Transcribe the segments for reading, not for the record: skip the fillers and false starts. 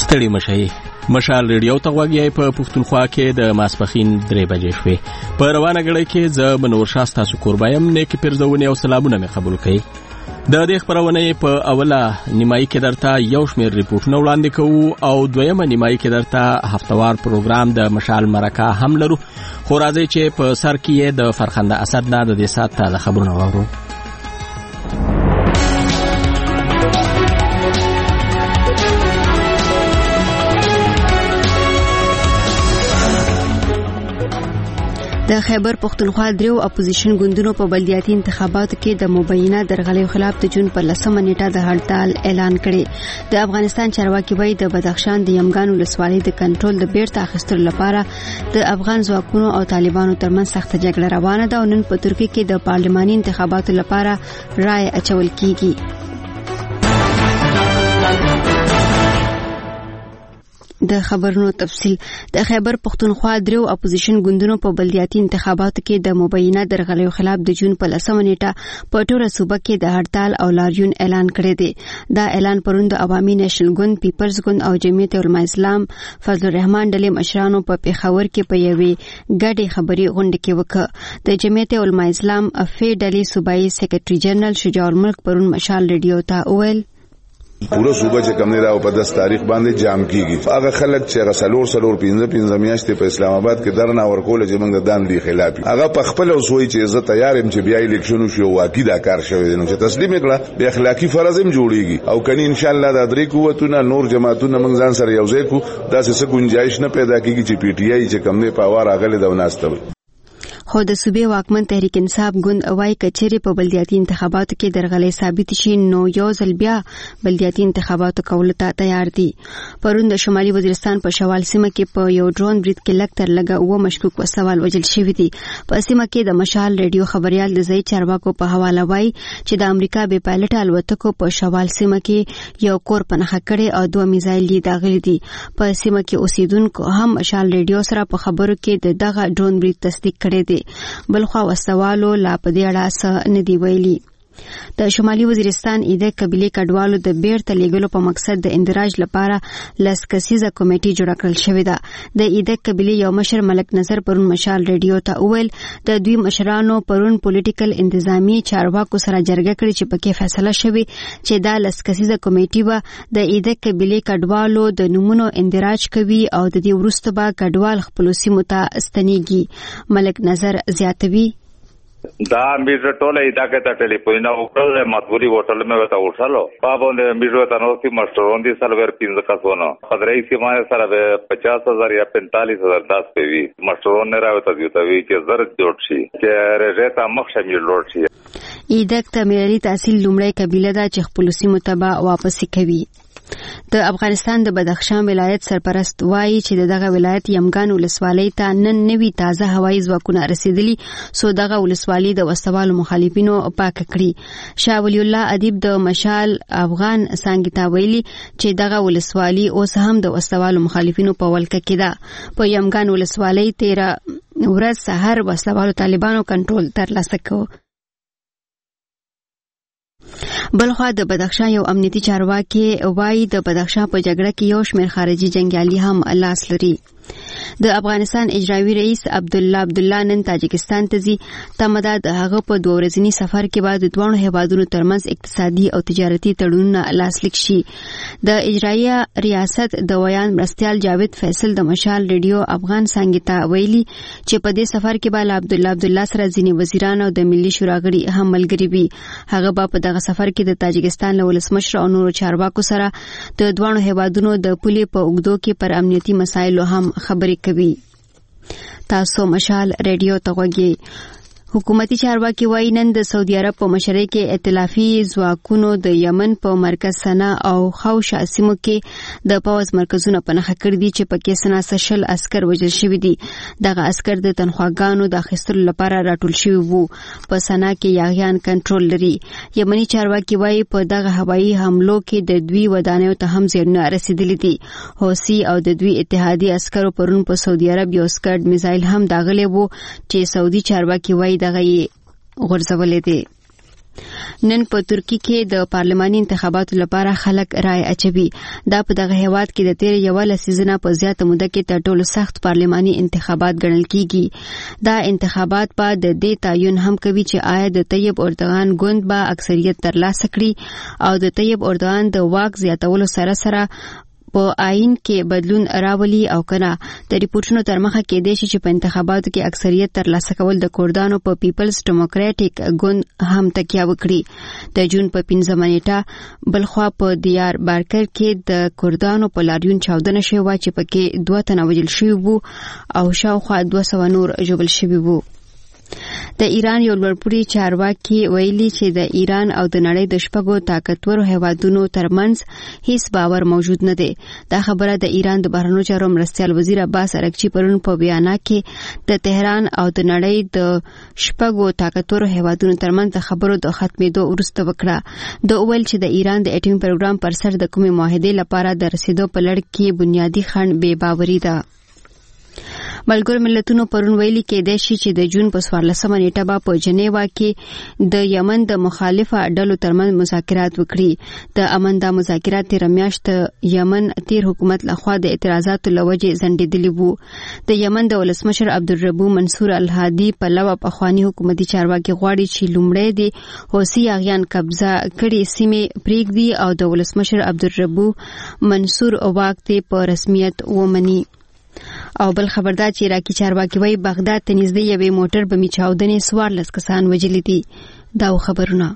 ستړي مشي مشال ریډیو ته غوږی په پښتونخوا کې د ماسپخین 3 بجې شوې په روانه غړي کې ز بنور شاستا شکربایم نیک پیرزونه او سلامونه مې قبول کړي د دې خبرونه په اوله نیمایي کې درته یو شمېر ریپورتونه وړاندې کوو او دویمه نیمایي کې درته هفتوار پروګرام د مشال مرکه هم لرو خو راځي چې په سر کې د فرخنده اسد نه د دې سات ته خبرونه واورو د خیبر پختونخوا دریو اپوزیشن ګوندونو په بلدیاتي انتخاباتو کې د مبینه درغلۍ خلاف د جون پر 10 نیټه د هړتال اعلان کړي د افغانستان چارواکي وایي د بدخشان د یمګان ولسوالۍ د کنټرول د بیرته اخیستلو لپاره د افغان ځواکونو او طالبانو ترمنځ سخت جګړه روانه ده او نن په ترکیه کې د پارلماني انتخاباتو لپاره رائے اچول کیږي د خبرونو تفصیل د خیبر پختونخوا دریو اپوزیشن ګوندونو په بلدیاتي انتخاباتو کې د مبینه درغلۍ خلاف د جون په 10 نیټه په ټوله صوبه کې د هړتال او لاریون اعلان کړی دی دا اعلان پروند د عوامي نېشنل ګوند پیپلز ګوند او جمعیت علماء اسلام فضل الرحمن ډلې مشرانو په پیښور کې په یوې ګډې خبري غونډه کې وکړه د جمعیت علماء اسلام افې ډلې صوبایي سیکریټري جنرال شجاع الملک پرون مشال ریډیو ته وویل پورا صوبه چې کم نه راو په 10 تاریخ باندې جام کیږي هغه خلک چې غسلور 15 میاشتې په اسلام آباد کې درنه ورکول چې موږ د دان دی خلاف هغه په خپل اوسوي چې عزت تیار هم چې بیا الیکشن شو واقعي دا کار شوی نو چې تسلیم کړه به اخلاقی فرض هم جوړیږي او کني ان شاء الله د درې قوتونه نور جماعتونه موږ ځان سره یوځای کو دا څه گنجائش نه پیدا کیږي چې پی ټی آی چې کم نه پاوار اغله د وناستوي خو د صوبې واکمن تحریک انصاف ګوند اوای کچېری په بلدیاتي انتخاباتو کې درغلۍ ثابت شي نو یو ځل بیا بلدیاتي انتخاباتو کول ته تیار دي پرون د شمالي وزیرستان په شوال سیمه کې په یو ډرون برید کې لکتر لګا او مشکوک وسوال وجل شوی دي په سیمه کې د مشال ریډیو خبريال د ځای چارواکو په حواله وای چې د امریکا به پایلټ الوتکو په شوال سیمه کې یو کور پنهخه کړي او 2 میزایل داغلي دي په سیمه کې اوسیدونکو هم مشال ریډیو سره په خبرو کې دغه ډرون برید تصدیق کړي دي بلخوا وسوالو لا په دې اړه څه نه دی ویلي د شمالي وزیرستان ایده قبيله کډوالو د بیرته لیږلو په مقصد د اندراج لپاره لسکسیزه کمیټي جوړه کړل شوې ده د ایده قبيله یو مشر ملک نظر پرون مشال ریډیو ته وویل د دوی مشرانو پرون پولیټیکل انتظامی چارواکو سره جرګه کړې چې پکې فیصله شوې چې دا لسکسیزه کمیټي به د ایده قبيله کډوالو د نمونو اندراج کوي او د دې وروسته به کډوال خپل سیمو ته استنیږي ملک نظر زیاتوي دا میټر ټوله دا کته ټلیفون او کله مطبوعي هوټل مې وتا وټالو پابونه میټر ته نو کی مشرون دي سرور 15 کسونه خدای سیمه سره 50000 یا 45000 داس پیوي مشرون نه راوته دی ته وی چې زر جوړ شي چې رجتا مخ شامل لوړ شي ایدک ته معیاري تحصیل لومړی قبيله دا چې خپل سیمه تبا واپس کوي د افغانستان د بدخشان ولایت سرپرست وایي چې دغه ولایت یمګان ولسوالۍ ته نن نوي تازه هوایي ځواکونه رسیدلي سو دغه ولسوالۍ د وسوالو مخالفینو پاک کړي شاه ولی الله ادیب د مشال افغان څنګه ویلي چې دغه ولسوالۍ اوس هم د وسوالو مخالفینو په ولکه کې ده په یمګان ولسوالۍ 13 ورځ سحر وسوالو طالبانو کنټرول ترلاسه کړ بلخوا د بدخشان یو امنیتي چارواکي وایي د بدخشان په جګړه کې یو شمېر خارجي جنگیالي هم لاس لري د افغانستان اجرایي رئیس عبدالله نن تاجکستان ته ځي تمدا د هغه په 2 ورځني سفر کې بعد د دوه هیوادونو ترمنځ اقتصادي او تجارتي تړونونه لاسلیک شي د اجرایي ریاست د ویان مرستيال جاوید فیصل د مشال ریډیو افغان څنګه ته ویلي چې په دې سفر کې به عبدالله سره ځینې وزیران او د ملي شورا غړي هم ملګري وي هغه په دغه سفر کې د تاجکستان له ولسمشر او نورو چارواکو سره د دوه هیوادونو د پولې په اوږدو کې پر امنیتي مسایلو هم خبرې کوي تاسو مشال ریډیو ته غوږی حکومتي چارواکي وایي نن د سعودي عرب په مشرۍ کې ائتلافي ځواکونو د یمن په مرکز سنا او خوشا سیمو کې د پاوز مرکزونه پنهخه کړی دي چې پکې سنا سشل عسكر وژل شوی دي دغه عسكر د تنخواګانو د اخیستلو لپاره راټول شوی وو په سنا کې یاغیان کنټرول لري یمني چارواکي وایي په دغه هوایي حملو کې د دوی ودانیو ته هم زیانونه رسیدلي دي حوثي او د دوی اتحادي عسكرو پرون په سعودي عرب یو سکرډ میزایل هم داغلي وو چې سعودي چارواکي وایي دغه غورځولې دي نن په ترکی کې د پارلماني انتخاباتو لپاره خلک رائے اچوي. دا په دغه هیواد کې د تیر یو لسیزه په زیاته موده کې تر ټولو سخت پارلماني انتخابات ګڼل کیږي. دا انتخابات په د دې تعین هم کوي چې آیا د طیب اردوغان ګوند به اکثریت ترلاسه کړي او د طیب اردوغان د واک زیاتولو سره سره په آئین کې بدلون راولي او کنه. د ریپورتونو تر مخه کې دی چې په انتخاباتو کې اکثریت ترلاسه کول د کوردانو په پیپلز ډیموکراټیک ګوند هم تکیه وکړي. د جون په 15 نیټه بلخوا په دیار بارکر کې د کوردانو په لاریون چاودنه شوه چې پکې 2 تنه وژل شوي وو او شاوخوا 200 نور ژوبل شوي وو. د ایران یو لوړپوړي چارواکي ویلي چې د ایران او د نړۍ د شپږو طاقتورو هیوادونو ترمنځ هیڅ باور موجود نه دی. دا خبره د ایران د بهرنیو چارو مرستیال وزیر عباس ارغچی پرون په بیان کې د تهران او د نړۍ د شپږو طاقتورو هیوادونو ترمنځ د خبرو د ختمېدو وروسته وکړه. د ویل چې د ایران د اټومي پروګرام پر سر د کومې معاهدې لپاره د رسیدو په لړ کې بنیادی خنډ بې باوري ده. ملګرو ملتونو پرون ویلي کېدای شي چې د جون په 14 نیټه به په جنیوا کې د یمن د مخالفه ډلو ترمنځ مذاکرات وکړي. د امن د مذاکرات تیر میاشت یمن تیر حکومت لخوا د اعتراضاتو لوجه ځنډېدلي وو. د یمن د ولسمشر عبدالربو منصور الهادي په لوه پخوانی حکومتي چارواکي غواړي چې لومړی د حوثي اغیان قبضه کړي سیمې پریږدي او د ولسمشر عبدالربو منصور واک ته په رسمیت ومني. او بل خبردار چې عراقي چارواکي وایي بغداد ته نږدې یوې موټر بمي چاودنې 14 کسان وژلي دي. دا خبرونه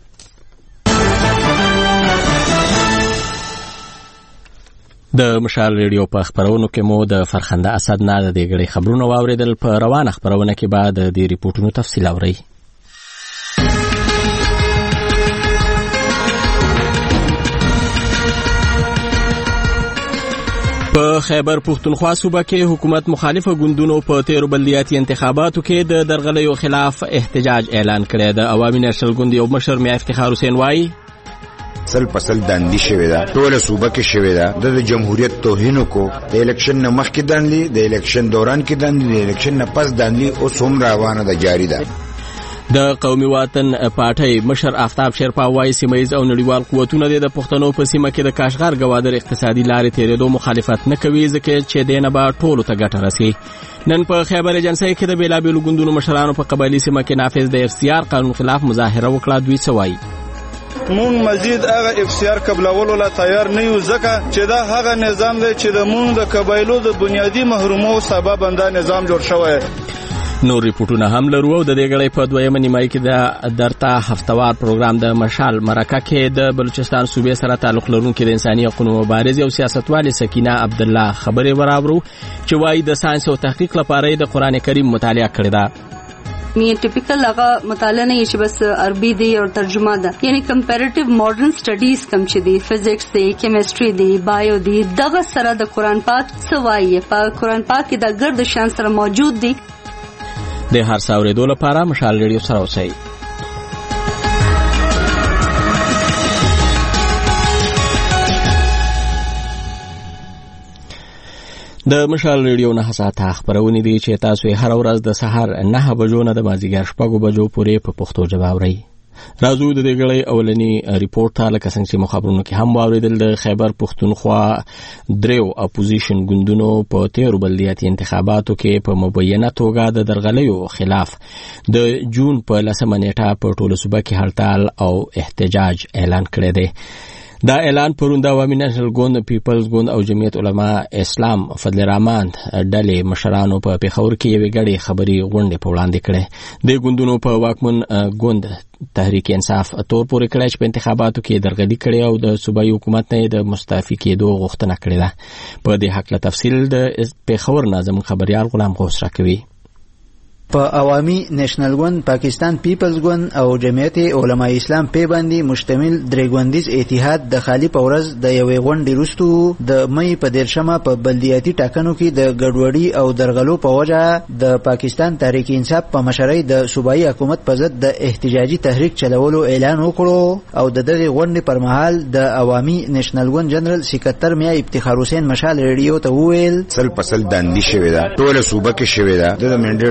د مشال ریډیو په خبرونو کې مو د فرخنده اسد نه د دې غړي خبرونه واوریدل. په روانه خبرونه کې بعد د دې ریپورتونو تفصیل اورئ. په خیبر پختونخوا صوبه کې حکومت مخالفه ګوندونو په 13 بلدیاتي انتخاباتو کې د درغلیو خلاف احتجاج اعلان کړی. د عوامي نېشنل ګوند یو مشر میا افتخار حسین وایي سل پسل داندی شوی دا ټول صوبه کې شوی دا د جمهوریت توهین کو د الیکشن نه مخکې داندلی د الیکشن دوران کې داندلی د الیکشن نه پس داندلی او هم روانه ده جاری ده. د قومي وطن پارټي مشر آفتاب شیرپا وایي سیمایي او نړیوال قوتونه د پښتنو په سیمه کې د کاشغر غوادر اقتصادي لارې تیرېدو مخالفت نه کوي ځکه چې دینه به ټولو ته ګټه رسي. نن په خیبر ایجنسی کې د بیلابیلو ګوندونو مشرانو په قبایلی سیمه کې نافذ د FCR قانون خلاف مظاهره وکړه. دوی سوای مون مزید هغه FCR قبلولو لا تیار نه یو ځکه چې دا هغه نظام دی چې د مون د قبایلو د بنیادی محرومو سبب انده نظام جوړ شوی. نور ریپورتونه هم لرو او د دې غړي په دویمه نیمایي کې د درته هفتوار پروګرام د مشال مرکه کې د بلوچستان صوبې سره تعلق لرونکي د انساني حقوقو مبارز او سیاستوال سکینه عبد الله خبري وراورو چې وايي د ساينس او تحقیق لپاره د قران کریم مطالعه کړی دا. می ټیپیکل هغه مطالعه نه چې بس عربي دی او ترجمه ده، یعنی کمپیریټیو ماډرن سټډیز کم چې دی، فزکس دی، کیمستري دی، بایو دی، دغه سره د قران پاک سوایي په قران پاک کې د ګرد شان سره موجود دی. د هر څاورېدو لپاره مشال ریډیو سره اوسئ. د مشال ریډیو نه ساعته خبرونه دي چې تاسو هر ورځ د سحر 9 بجو نه د مازیګر 6 بجو پورې په پښتو جواب اورئ. راځو د دې غړي اولنی ریپورت ته لکه څنګه چې مخابرونو کې هم واوریدل د خیبر پختونخوا دریو اپوزیشن ګوندونو په 13 بلدیاتي انتخاباتو کې په مبینه توګه د درغلیو خلاف د جون په 10 نیټه په ټوله صوبه کې هړتال او احتجاج اعلان کړی دی. دا اعلان پرون د عوامي نېشنل ګوند، پیپلز ګوند او جمعیت علما اسلام فضل الرحمن ډلې مشرانو په پیښور کې یوې غړي خبري غونډې په وړاندې کړې. د ګوندونو په واکمن ګوند تحریک انصاف تور پورې کړی چې په انتخاباتو کې درغلي کړې او د صوبایي حکومت نه د مستعفي کېدو غوښتنه کړې ده. په دې حق له تفصیل د پیښور ناظم خبريال غلام غوث راکوي. په عوامي نېشنل ګوند، پاکستان پیپلز ګوند او جمعیت علما اسلام په باندې مشتمل درېګوندیز اتحاد د خالی پورز د یوې غونډې وروسته د مې په 13مه په بلدیاتي ټاکنو کې د ګډوډي او درغلو په وجه د پاکستان تحریک انصاف په مشرۍ د صوبایي حکومت په ضد د احتجاجي تحریک چلولو اعلان وکړو او د دغه غونډې پر مهال د عوامي نېشنل ګوند جنرال سکرټر میا افتخار حسین مشال ریډیو ته وویل سل پسل داندی شوی دا ټول صوبه کې شوی دا د منډیټ توهین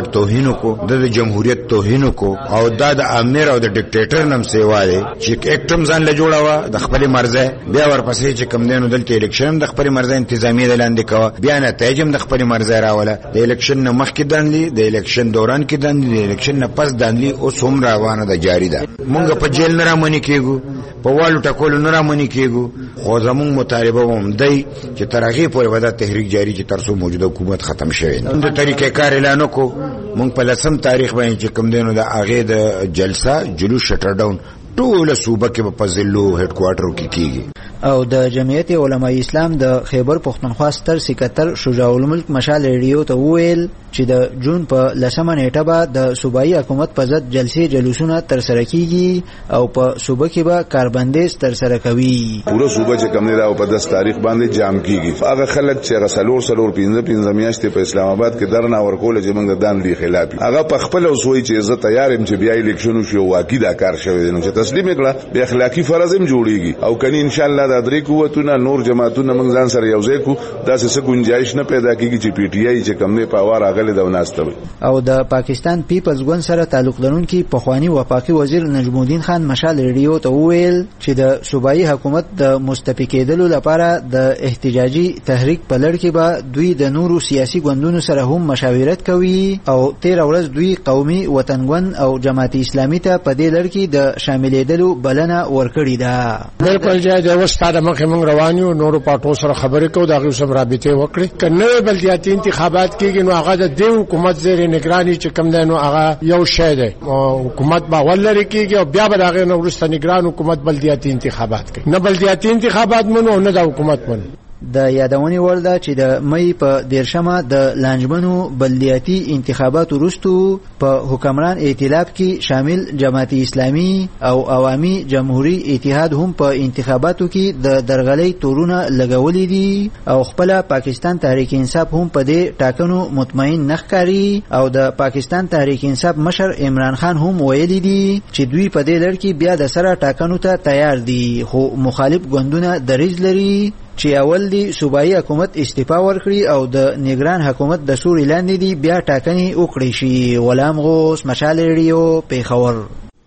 کو د جمهوریت توهین کو او د امیر او د ډیکټیټر نم سیوا دی چې اکټم ځان له جوړاوه د خپل مرزه بیا ورپسې چې کم دینو دلته الیکشن د خپل مرزه انتظامی لاندې کاوه بیا نتایج د خپل مرزه راوله د الیکشن نه مخکې دانلی د الیکشن دوران کې دانلی د الیکشن نه پس دانلی او سوم روانه د جاری ده مونږ په جیل نه رامنې کېګو په والو ټکول نه رامنې کېګو خو زموږ مطالبه هم دی چې ترغه پورې ودا تحریک جاری چې ترسو موجوده حکومت ختم شوه د طریقې کار اعلان کو مونږ په لسم تاریخ باندې چې کوم دینو د اغه د جلسه جلوس شټر ډاون ټول صوبه کې په ضلعو هډ کوارټر کې کیږي او د جمعیت علماء اسلام د خیبر پختونخوا ستر سکرټر شجاع الملک مشال ریډیو ته ویل چې د جون په 10 نیټه به د صوبایي حکومت په ضد جلسې جلوسونه تر سره کیږي او په صوبه کې به کاربندیز تر سره کوي پوره صوبه چې کوم نه راو په 10 تاریخ باندې جام کیږي هغه خلک چې غسلور 15 میاشتې په اسلام آباد کې درنه ورکول چې موږ د دان دی خلاف هغه په خپل اوسوي چې عزت تیار يم چې بیا الیکشن شو واقعي دا کار شوی نو چې تسلیم کړه به اخلاقی فرض هم جوړیږي او کني ان شاء الله د درې قوتونه نور جماعتونه موږ ځان سره یوځای کو داسې څه گنجائش نه پیدا کیږي چې پی ټی آی چې کم نه پاوار اغله د وناسته او د پاکستان پیپلز ګوند سره تعلق لرونکي پخوانی وفاقي وزیر نجم الدین خان مشال ریډیو ته ویل چې د صوبایي حکومت د مستفید کېدلو لپاره د احتجاجي تحریک په لړ کې به دوی د نورو سیاسي ګوندونو سره هم مشاورت کوي او 13 ورځ دوی قومي وطنګوند او جماعت اسلامي ته په دې لړ کې د شاملېدلو بلنه ورکړې ده بالکل جای د وسطاده مخه موږ روانیو نورو پټو سره خبرې کوو دا غو سم رابطه وکړي کنه بلدیاتي انتخابات کېږي نو هغه د حکومت زیر نگرانی چې کم ده نو هغه یو شی ده حکومت با ولري کېږي او بیا به هغه نو ورسته نگران حکومت بلدیاتي انتخابات کوي نه بلدیاتي انتخابات مونږ نه د حکومت مونږ د یادونې وړ ده چې د مې په 13 د لانجمنو بلدیاتي انتخابات وروسته په حکمران ائتلاف کې شامل جماعت اسلامي او عوامي جمهوریت اتحاد هم په انتخاباتو کې د درغلۍ تورونه لګولې دي او خپل پاکستان تحریک انصاف هم په دې ټاکنو مطمئن نه ښکاري او د پاکستان تحریک انصاف مشر عمران خان هم ویلي دي چې دوی په دې لړ کې بیا د سره ټاکنو ته تیار دي خو مخالف ګوندونه دریځ لري چې اول دی صوبایي حکومت استعفا ورکړي او د نگران حکومت د سوري لاندې دی بیا ټاکنې وکړي شي غلام غوث مشال ریډیو پیښور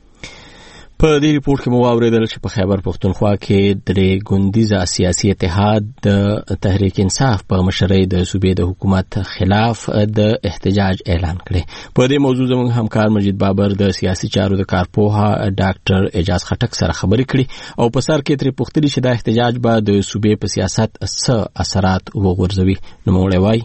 په دې ریپورت کې مو واوریدل چې په خیبر پختونخوا کې درې ګوندیزه سیاسي اتحاد د تحریک انصاف په مشرۍ د صوبې د حکومت خلاف د احتجاج اعلان کړي په دې موضوع زموږ همکار مجید بابر د سیاسي چارو د کارپوها ډاکټر اعجاز خټک سره خبرې کړي او په سر کې ترې پوښتنه چې د احتجاج به د صوبې په سیاست څه اثرات وغورځوي نو موږ وایي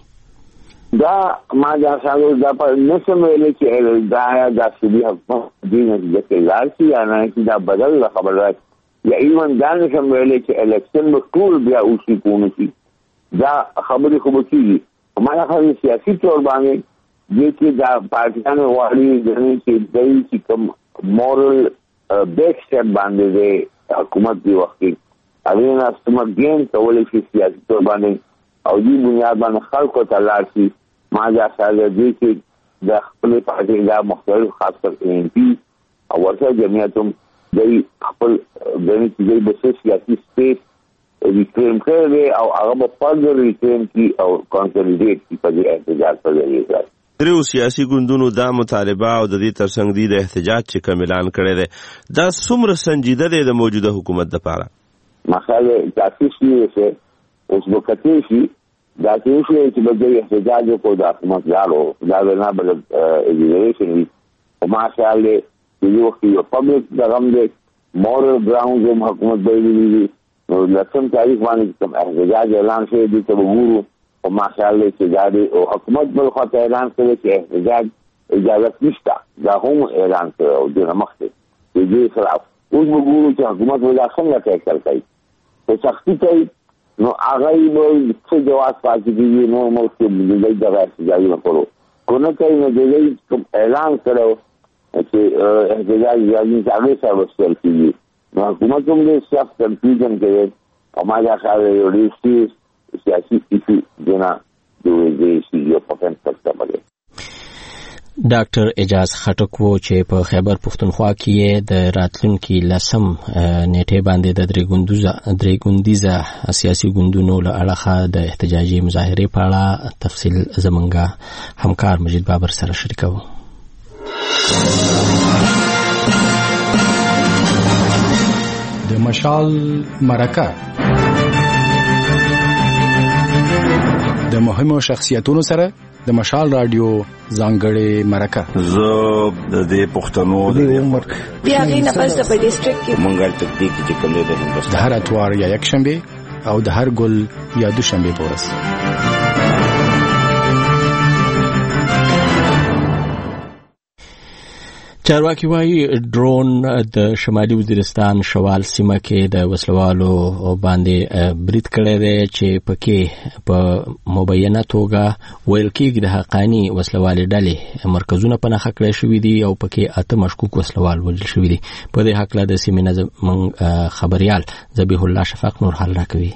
دا ما دا سالو دا په نسم ویلې چې دا سړي حکومت دینه د لارسي یا نه چې دا بدل خبره یا ایون دا نسم ویلې چې الیکشن به ټول بیا اوسې کوونی شي دا خبرې خو به کیږي ما خو سیاسي تور باندې دې کې دا پارټیان واړي چې دای چې کوم مورل بیک سټپ باندې حکومت دی وختي اوینه استمګین کولې چې سیاسي تور باندې او دې بنیاد باندې خلکو ته لارسي ما دا ساده دي چې د خپل پارټي دا مختلف خاص کر ان پی او ورته جمعیتوم د خپل د دې د سیاسي سپیس ریکلیم کړي او هغه په فردر ریکلیم کی او کنسولیډیټ کی په دې احتجاج په لري درو سیاسي ګوندونو دا مطالبه او د دې ترڅنګ د احتجاج چې کوم اعلان کړی دی دا څومره سنجیده دی د موجوده حکومت لپاره مسله تاسیس نیسه اوس وکړي شي دا چې به د احتجاج کو د حکومت دارو دا نه بل ایجوکیشن او ماشاءالله د یو خو پبلک دغم د مورل ګراوند د حکومت دی نو لکه تاریخ باندې کوم احتجاج اعلان شوی دی ته وګورو او ماشاءالله چې دا او حکومت بل خو اعلان کړی چې احتجاج اجازه نشته دا هم اعلان کړو او د مخته دې سره اوس وګورو چې حکومت ولا څنګه ټاکل کوي په سختي کوي نو هغه یې څه جواز پاتې دي نو موږ دې دغه احتجاج وکړو کونه کوي نو دې کوم اعلان کړو چې احتجاج یې هغه سره وسیل کیږي نو حکومت هم دې صف کنفیوژن کوي او ما دا خاله یو ډېر سیاسي کیسه دینا دې شي یو پټن څه بلې ډاکټر اعجاز خټک وو چې په خیبر پختونخوا کې د راتلونکي لسم نیټه باندې د درې ګوندیزه سیاسي ګوندونو له اړخه د احتجاجي مظاهرې په اړه تفصیل زمونږ همکار مجید بابر سره شریکو د مشال مرکه د مهمو شخصیتونو سره د مشال رادیو ځانګړې مرکه. زه د دې پښتنو د عمر بیا غینه پس په ډیسټریکټ کې منګل تکتیک چې کوم دی د هندوستان د هر اتوار یا یک شنبه او د هر ګل یا دوشنبه پورس. چارواکي وايي ډرون د شمالي وزیرستان شوال سیمه کې د وسلوالو باندې برید کړی دی چې پکې په مبینه توګه ویل کېږي د حقاني وسلوالې ډلې مرکزونه په نښه کړی شوي دي او پکې 8 مشکوک وسلوال وژل شوي دي. په دې هکله د سیمې نه خبريال ذبیح الله شفق نور حل راکوي.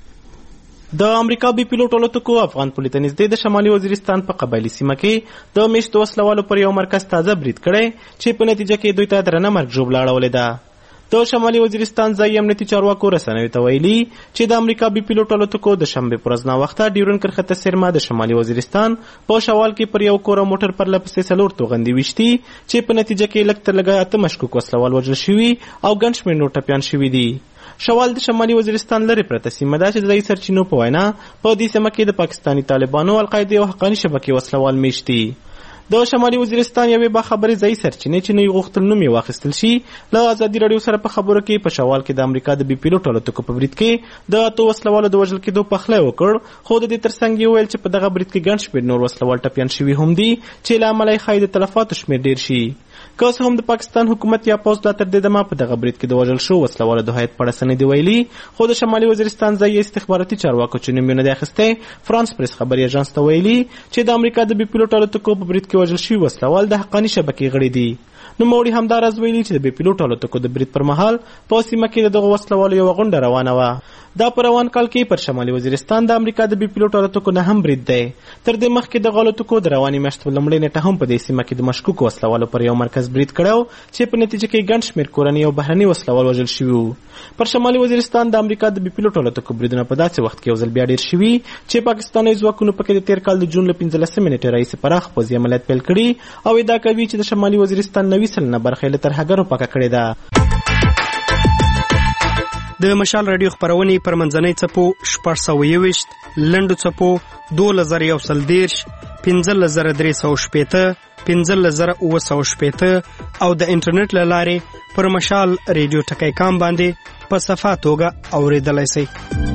د امریکا بي پیلوټ الوتکو افغان پولې ته نږدې د شمالي وزیرستان په قبایلي سیمه کې د میشتو وسلوالو پر یو مرکز تازه برید کړی چې په نتیجه کې دوی ته درنه مرګ ژوبله اړولې ده. د شمالي وزیرستان ځایي امنیتي چارواکو رسنیو ته ویلي چې د امریکا بي پیلوټ الوتکو د شنبې پر ورځ ناوخته ډیورن کرښته سرما د شمالي وزیرستان په شوال کې پر یو کور موټر پر لپسې 4 توغندي وشتي چې په نتیجه کې لږ تر لږه 8 مشکوک وسلوال وژل شوي او ګڼ شمېر نور ټپیان شوي دي. شوال د شمالي وزیرستان لري پرته سیمه ده چې د ځایي سرچینو په وینا په دې سیمه کې د پاکستاني طالبانو القاعده او حقاني شبکې وسلوال میشتي. د شمالي وزیرستان یوې باخبرې ځایي سرچینې چې نه غوښتل نوم یې واخیستل شي له ازادي راډیو سره په خبرو کې په شوال کې د امریکا د بي پیلوټ الوتکو په برید کې د 8 وسلوالو د وژل کېدو پخلی وکړ، خو د دې ترڅنګ یې ویل چې په دغه برید کې ګڼ شمېر نور وسلوال ټپیان شوي هم دي چې له امله یې ښایي د تلفاتو شمېر ډېر شي. که اوس هم د پاکستان حکومت یا پوځ لا تر دې دمه په دغه برید کې د وژل شو وسلوالو د هیات په اړه څه نه دي ویلي، خو د شمالي وزیرستان ځایي استخباراتي چارواکو چې نوم یې نه دی اخیستی فرانس پریس خبري اژانس ته ویلي چې د امریکا د بي پیلوټ الوتکو په برید کې وژل شوي وسلوال د حقاني شبکې غړي دي. نوموړي همداراز ویلي چې د بي پیلوټ الوتکو د برید پر مهال په سیمه کې دغه وسلوالو یوه غونډه روانه وه. دا په روان کال کې پر شمالي وزیرستان د امریکا د بي پیلوټ الوتکو نه هم برید دی. تر دې مخکې دغه الوتکو د روانې میاشتې په لومړۍ نیټه هم په دې سیمه کې د مشکوکو وسلوالو پر یو مرکز برید کړی چې په نتیجه کې ګڼ شمېر کورني او بهرني وسلوال وژل شوي وو. پر شمالي وزیرستان د امریکا د بي پیلوټ الوتکو بریدونه په داسې وخت کې یو ځل بیا ډېر شوي چې پاکستاني ځواکونو پکې د تېر کال د جون له 15 نیټې راهیسې پراخ پوځي عملیات پیل کړي او ادعا کوي چې د شمالي وزیرستان 90 سلنه برخه یې له ترهګرو پاکه کړې ده. د مشال رادیو خپرونې پر منځنۍ څپو 621 لنډو څپو 2110 15360 15960 او د انټرنیټ له لارې پر مشال رادیو ټکی کام باندې په صفه توګه اورېدلی شئ.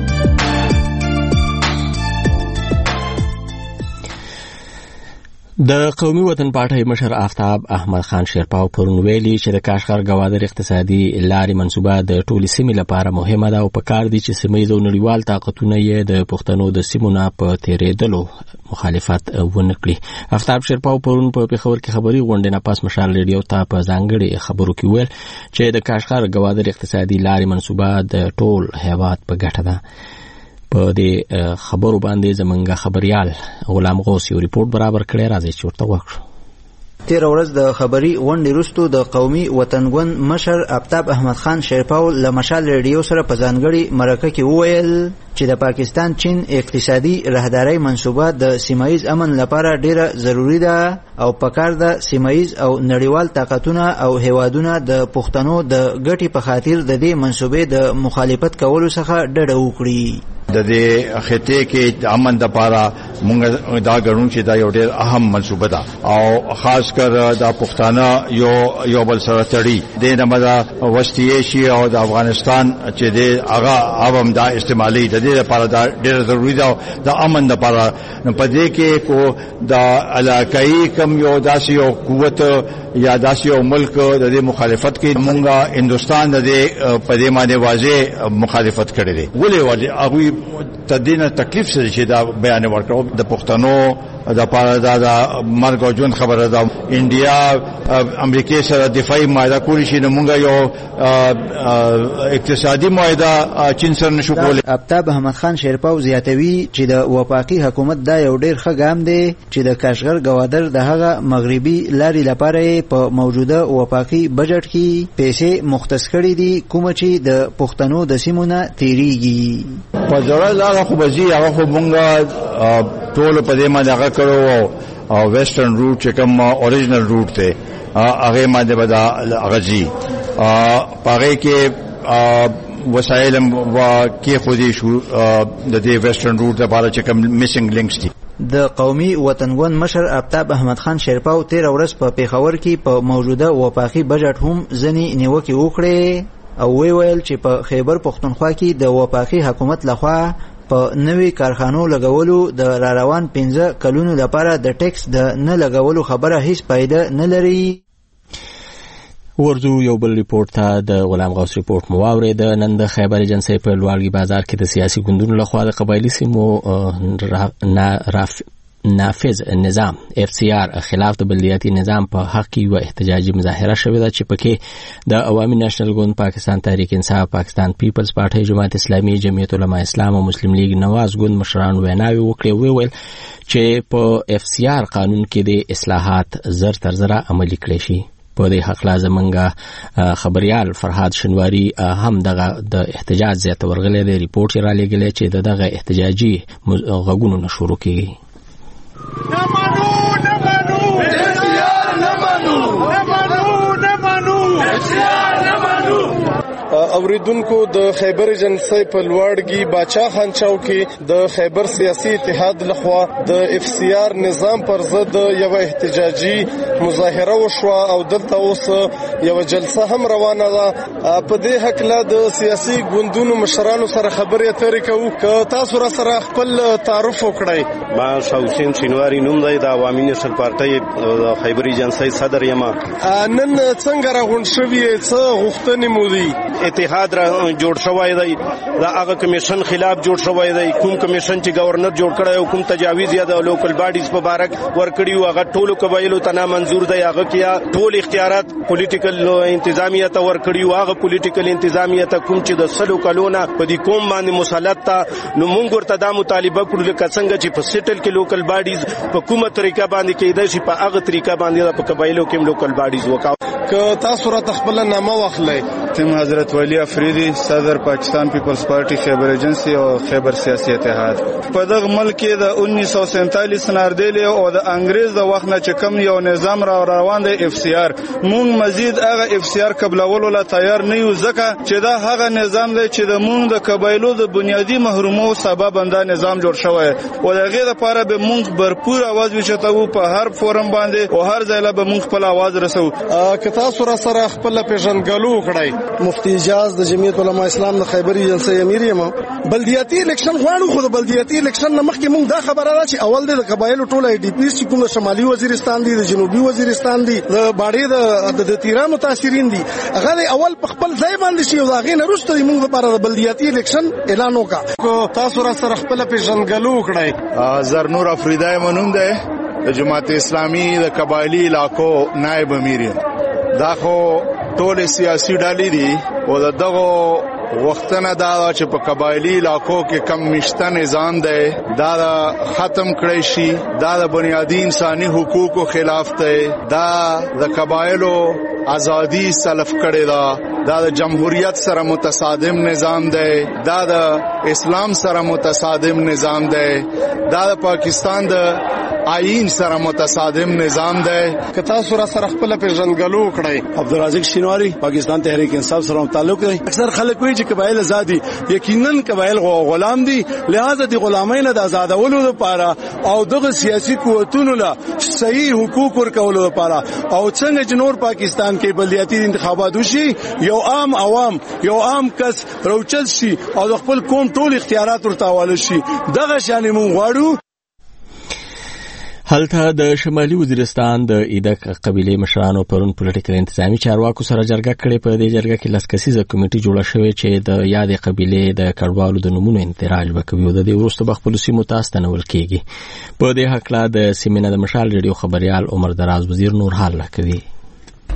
د قومي وطن پارټۍ مشر آفتاب احمد خان شیرپاو پرون ویلي چې د کاشغر ګوادر اقتصادي لارې منصوبه د ټولې سیمې لپاره مهمه ده او پکار دي چې سیمه ییز او نړیوال طاقتونه یې د پښتنو د سیمو نه په تېرېدلو مخالفت ونه کړي. آفتاب شیرپاو پرون په پېښور کې خبري غونډې نه پس مشال ریډیو ته په ځانګړې خبرو کې ویل چې د کاشغر ګوادر اقتصادي لارې منصوبه د ټول هیواد په ګټه ده. په دې خبرو باندې زمونږ خبريال غلام غوث یو ریپورت برابر کړی، راځي چې ورته وکړو. تیر ورځ د خبري غونډې وروسته د قومي وطنګون مشر آفتاب احمد خان شیرپاو له مشال ریډیو سره په ځانګړې مرکه کې وویل چې د پاکستان چین اقتصادي راهدارۍ منصوبه د سیمایي امن لپاره ډیره ضروری ده او پکار ده سیمایي او نړیوال طاقتونه او هیوادونه د پښتنو د ګټې په خاطر د دې منصوبې د مخالفت کولو څخه ډډه وکړي. د دې خطې کې د امن لپاره موږ دا ګڼو چې دا یو ډېر اهم منصوبه ده او خاص کر د پښتانه یو بل سره تړي د نمدا وسطی ایشیا او د افغانستان چې د هغه عوام دا استعمالي د دې لپاره دا ډېر ضروری ده د امن لپاره. نو په دې کې کو د علاقائی کم یو داسې یو قوت یا داسې یو ملک د دې مخالفت کې موږ هندستان د دې په دې باندې واضح مخالفت کړی دی. ولې هغه تدینه تکلیف سره چې دا بیان ورکړو د پښتنو د پاره دا مرګ او ژوند خبره ده. انډیا امریکای سره دفاعي معاهده کولی شي نو موږ یو اقتصادي معاهده چین سره نشو کولای. آفتاب احمد خان شیرپاو زیاتوي چې د وفاقي حکومت دا یو ډیر ښه ګام دی چې د کاشغر ګوادر د هغه مغربي لارې لپاره په موجوده وفاقي بجټ کې پیسې مختص کړي دي کوم چې د پښتنو د سیمو نه تیریږي. په ضرورت هغه خو بزي هغه خو مونږه ټول په دې باندې هغه کړو او ویسټرن روټ چې کوم اوریجنل روټ ته هغه ماده بدا غزي پاره کې وسایل و کې خودي شو د دې ویسټرن روټ لپاره چې کوم میسنګ لینکس دي. د قومي وطنګون مشر آفتاب احمد خان شیرپاو 13 ورځ په پیښور کې په موجوده وفاقي بجټ هم ځنی نیوکه وکړه او ویل چې په خیبر پختونخوا کې د وفاقي حکومت لخوا په نوې کارخانو لګولو د روان 15 کلونو لپاره د ټیکس د نه لګولو خبره هیڅ فائدہ نه لري. ورځو یو بل ریپورت ته د غلام غوث ریپورت مو واورید. نن د خیبر ایجنسی په لوړګي بازار کې د سیاسي ګوندونو لخوا د قبایلی سیمو نافذ نظام FCR خلاف د بلدیاتي نظام په حق کې یو احتجاجي مظاهره شوې ده چې پکې د عوامي نېشنل ګوند، پاکستان تحریک انصاف، پاکستان پیپلز پارټي، جماعت اسلامي، جمعیت علماء اسلام او مسلم لیگ نواز ګوند مشران ویناوي وکړي. ویل چې په FCR قانون کې د اصلاحات زر تر زره عملي کړي شي. په دې حق لازمنګه خبريال فرهاد شنواری هم دغه د احتجاج زیات ورغلې د ریپورت را لګلې چې دغه احتجاجي غږونو نشورو کیږي. اوریدونکو د خیبر ایجنسی په لوړګي باچا خان چوکي د خیبر سیاسي اتحاد لخوا د FCR نظام پر ضد یو احتجاجي مظاهره وشو او دلته اوس یو جلسه هم روانه ده. په دې حق لا د سیاسي ګوندونو مشرانو سره خبرې اترې کوو. که تاسو را سره خپل تعارف وکړئ. ما حسین شینواری نوم دی، د عوامي نېشنل پارټي د خیبر ایجنسی صدر یم. نن څنګه راغونډ شوی څه غوښتنې مو دي؟ اتحاد را جوړ شوی دی، دا هغه کمیشن خلاف جوړ شوی دی. کوم کمیشن چې گورنر جوړ کړی او کوم تجاویز یا د لوکل باډیز په بارک ورکړي او هغه ټولو قبایلو ته نامنظور دی. هغه کې ټول اختیارات پولیټیکل انتظامیه ته ورکړي او هغه پولیټیکل انتظامیه ته کوم چې د سلو کلونه په دې کوم باندې مسلط ته نو موږ ورته دا مطالبه کړو لکه څنګه چې په سیټل کې لوکل باډیز په کومه طریقه باندې کېدای شي په هغه طریقه باندې په قبایلو کې لوکل باډیز وکاو. که تاسو را تخپل نامه واخلئ. تم حضرت ولی افریدی، صدر پاکستان پیپلز پارټي خیبر ایجنسی او خیبر سیاسي اتحاد. په دغه ملک کې د 1947 ناردلی او د انګريز د وخت نه چې کم یو نظام را روان دی FCR، مونږ مزید هغه FCR قبلولو لا تیار نه یو ځکه چې دا هغه نظام دی چې د مونږ د قبایلو د بنیادی محرومو سبب انده نظام جوړ شوی او دغه لپاره به مونږ برپور आवाज وشتو په هر فورم باندې او هر ځای له به مونږ خپل आवाज رسو. که تاسو را سره خپل پیژنګلو وکړئ. مفتی اجاز د جمعیت علماء اسلام د خیبر ایجنسی امیر یم. بلدیاتي الیکشن غواړو، خو د بلدیاتي الیکشن نه مخکې مونږ دا خبره ده چې اول د قبایلو ټول IDPs چې کوم د شمالي وزیرستان دي، د جنوبي وزیرستان دي، د باډې د تیرا متاثرین دي، هغه اول په خپل ځای باندې شي او هغه نه وروسته مونږ لپاره د بلدیاتي الیکشن اعلان وکړو. کو تاسو را سره خپل پیژنګلو وکړئ. زرنور افریدی منوم ده، د جماعت اسلامي د قبایلی علاقو نائب امیر یم. دا خو ټول سیاسي ډلې دي او دغه وختونه دا چې په قبایلی علاقو کې کم مشته نظام دی دا ختم کړی شي. دا د بنیادی انساني حقوقو خلاف دی. دا د قبایلو ازادي سلف کړی دا د جمهوریت سره متصادم نظام دی. دا د اسلام سره متصادم نظام دی. دا د پاکستان د آئین سره متصادم نظام دی. که تاسو را سره خپل پیژنګلو وکړئ. عبدالرزاق شینواری، پاکستان تحریک انصاف سره تعلق دی. اکثر خلک وایي چې قبایل آزادي، یقینا قبایل غلام دي، لہذا د غلامۍ نه د آزادولو لپاره او دغه سیاسي قوتونو له صحیح حقوق ورکولو لپاره او څنګه چې نور پاکستان کې بلدیاتي انتخابات وشي، یو عام عوام، یو عام کس روچت شي او د خپل قوم ټول اختیارات ورته حواله شي. دغه شان موږ غواړو. هلته د شمالي وزیرستان د ایدک قبیله مشرانو پرون پولیټیکل انتظامی چارواکو سره جرګه کړې. په دې جرګه کې 10 کسیزه کمیټه جوړه شوې چې د یادې قبیله د کډوالو د نمونو انتراج وکوي او د دې وروسته به خپل سیمو ته ستنول کیږي. په دې حق لا د سیمینه د مشال ریډیو خبريال عمر دراز وزیر نور حال کوي.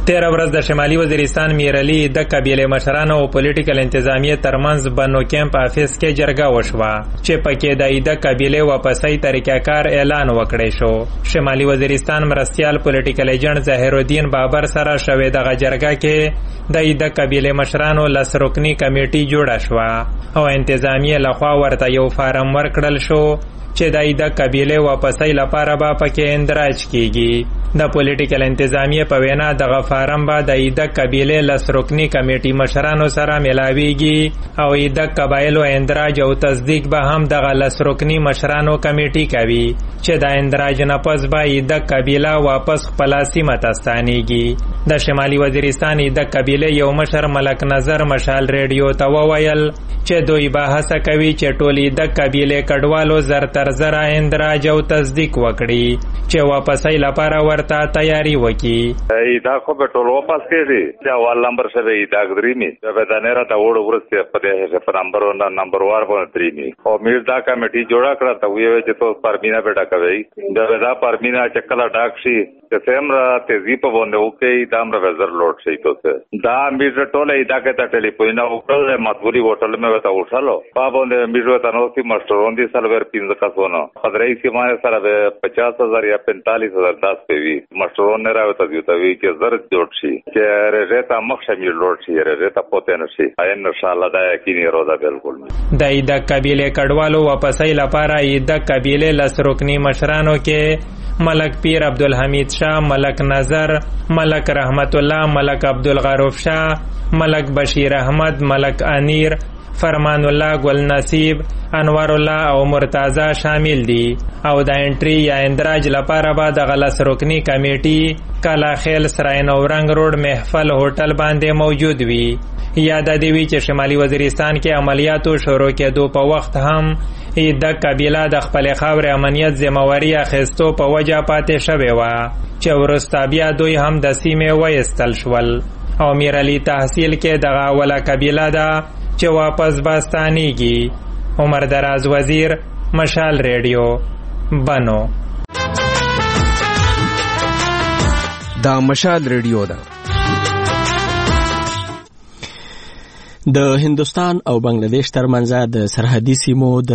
13 ورځ د شمالي وزیرستان میرعلي د قبیلې مشرانو او پولیټیکل انتظامیه ترمنځ بنو کیمپ افیس کې جرګه وشوه چې پکې د قبیلې واپسۍ طریقه‌کار اعلان وکړی شو. شمالي وزیرستان مرستیال پولیټیکل ایجنټ ظاهر الدین بابر سره شوې دغه جرګه کې د قبیلې مشرانو لس رکنی کمیټي جوړه شوه او انتظامیه لخوا ورته یو فارم ورکړل شو چې د قبیلې واپسۍ لپاره به پکې اندراج کیږي. د پولیټیکل انتظامیه په وینا دغه فارم به د قبیلې لس رکنی کمیټي مشرانو سره ملاویږي او د قبایلو اندراج او تصدیق به هم دغه لس رکنی مشرانو کمیټي کوي چې د اندراج نه پس به د قبیله واپس خپل سیمه ته ستانیږي. د شمالي وزیرستان د قبیلې یو مشر ملک نظر مشال ریډیو ته وویل چې دوی به هڅه کوي چې ټولې د قبیلې کډوالو زر تر زره اندراج او تصدیق وکړي چې واپسۍ لپاره ورته تیاری وکړي. دا خو به ټول واپس کېږي چې اول نمبر شوی دا درېمي به دا نه راته وړو ورسته په دې په نمبر وار باندې درېمي او میر دا کمیټي جوړه کړه ته وی چې تو پرمینا بیٹا کوي دا پرمینا چې کله ډاک شي چې سمرا تیزی په باندې وکي دا امر وزر لوټ شي ته دا میر ټوله دا کې ته ټلیفون او کله مطبوعي هوټل مې وته وټالو په باندې میر وته نو سي مشترون دي سلور 15 کسونه خدای سي ما سره 50000 یا 45000 داس پیوي مشترون نه راوته دی ته وی چې زر جوړ شي چې رېتا مخ شمیر لوټ شي رېتا پوتې نه شي ان شاء الله دا یقیني روزه بالکل د قبیله کډوالو واپسۍ لپاره د قبیله لس رکنی مشرانو کې ملک پیر عبدالحمید شاه، ملک نظر، ملک رحمت الله، ملک عبدالغروف شاه، ملک بشیر احمد، ملک انیر، فرمان الله گل نصیب، انوار الله او مرتضی شامل دي او د انټری یا اندراج لپاره به د غلس رکنی کمیټي کلا خیل سرای نورنګ روډ محفل هوټل باندې موجود وي. یاد دی وی چې شمالي وزیرستان کې عملیاتو شروع کېدو په وخت هم د قبیله د خپل خاورې امنیت ذمہواری اخیستو په وجه پاتې شوې وه چې وروسته بیا دوی هم د سیمې وایستل شول او میرعلي تحصیل کې دغه اوله قبیله ده چې واپس باستانیږي. عمر دراز وزیر، مشال ریډیو، بنو. دا مشال ریډیو ده. د هندوستان او بنگلاديش ترمنځ د سرحدي سیمو د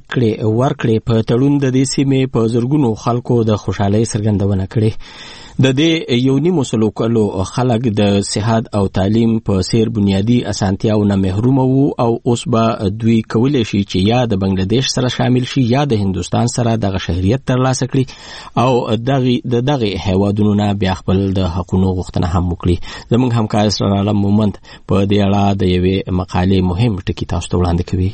ورکړې په تړون د دې سیمې په زرګونو خلکو د خوشحالۍ څرګندونه کړې. د دې یو نیمو سلو کلو خلک د صحت او تعلیم په سیر بنیادی اسانتیاو نه محروم وو او اوس به دوی کولی شي چې یا د بنگلاديش سره شامل شي یا د هندوستان سره دغه شهریت ترلاسه کړي او دغه هیوادونو نه بیا خپل د حقوقو غوښتنه هم وکړي. زموږ همکار اسرار عالم مومند په دې اړه د یوې مقالې مهم ټکی تاسو ته وړاندې کوي.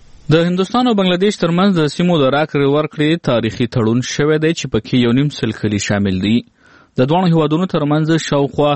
د هندوستان او بنگلاديش ترمنځ د سیمو د راکړې ورکړې تاریخي تړون شوی دی چې پکې یو نیم سل کلي شامل دي. د دوه هیوادونو ترمنځ شاوخوا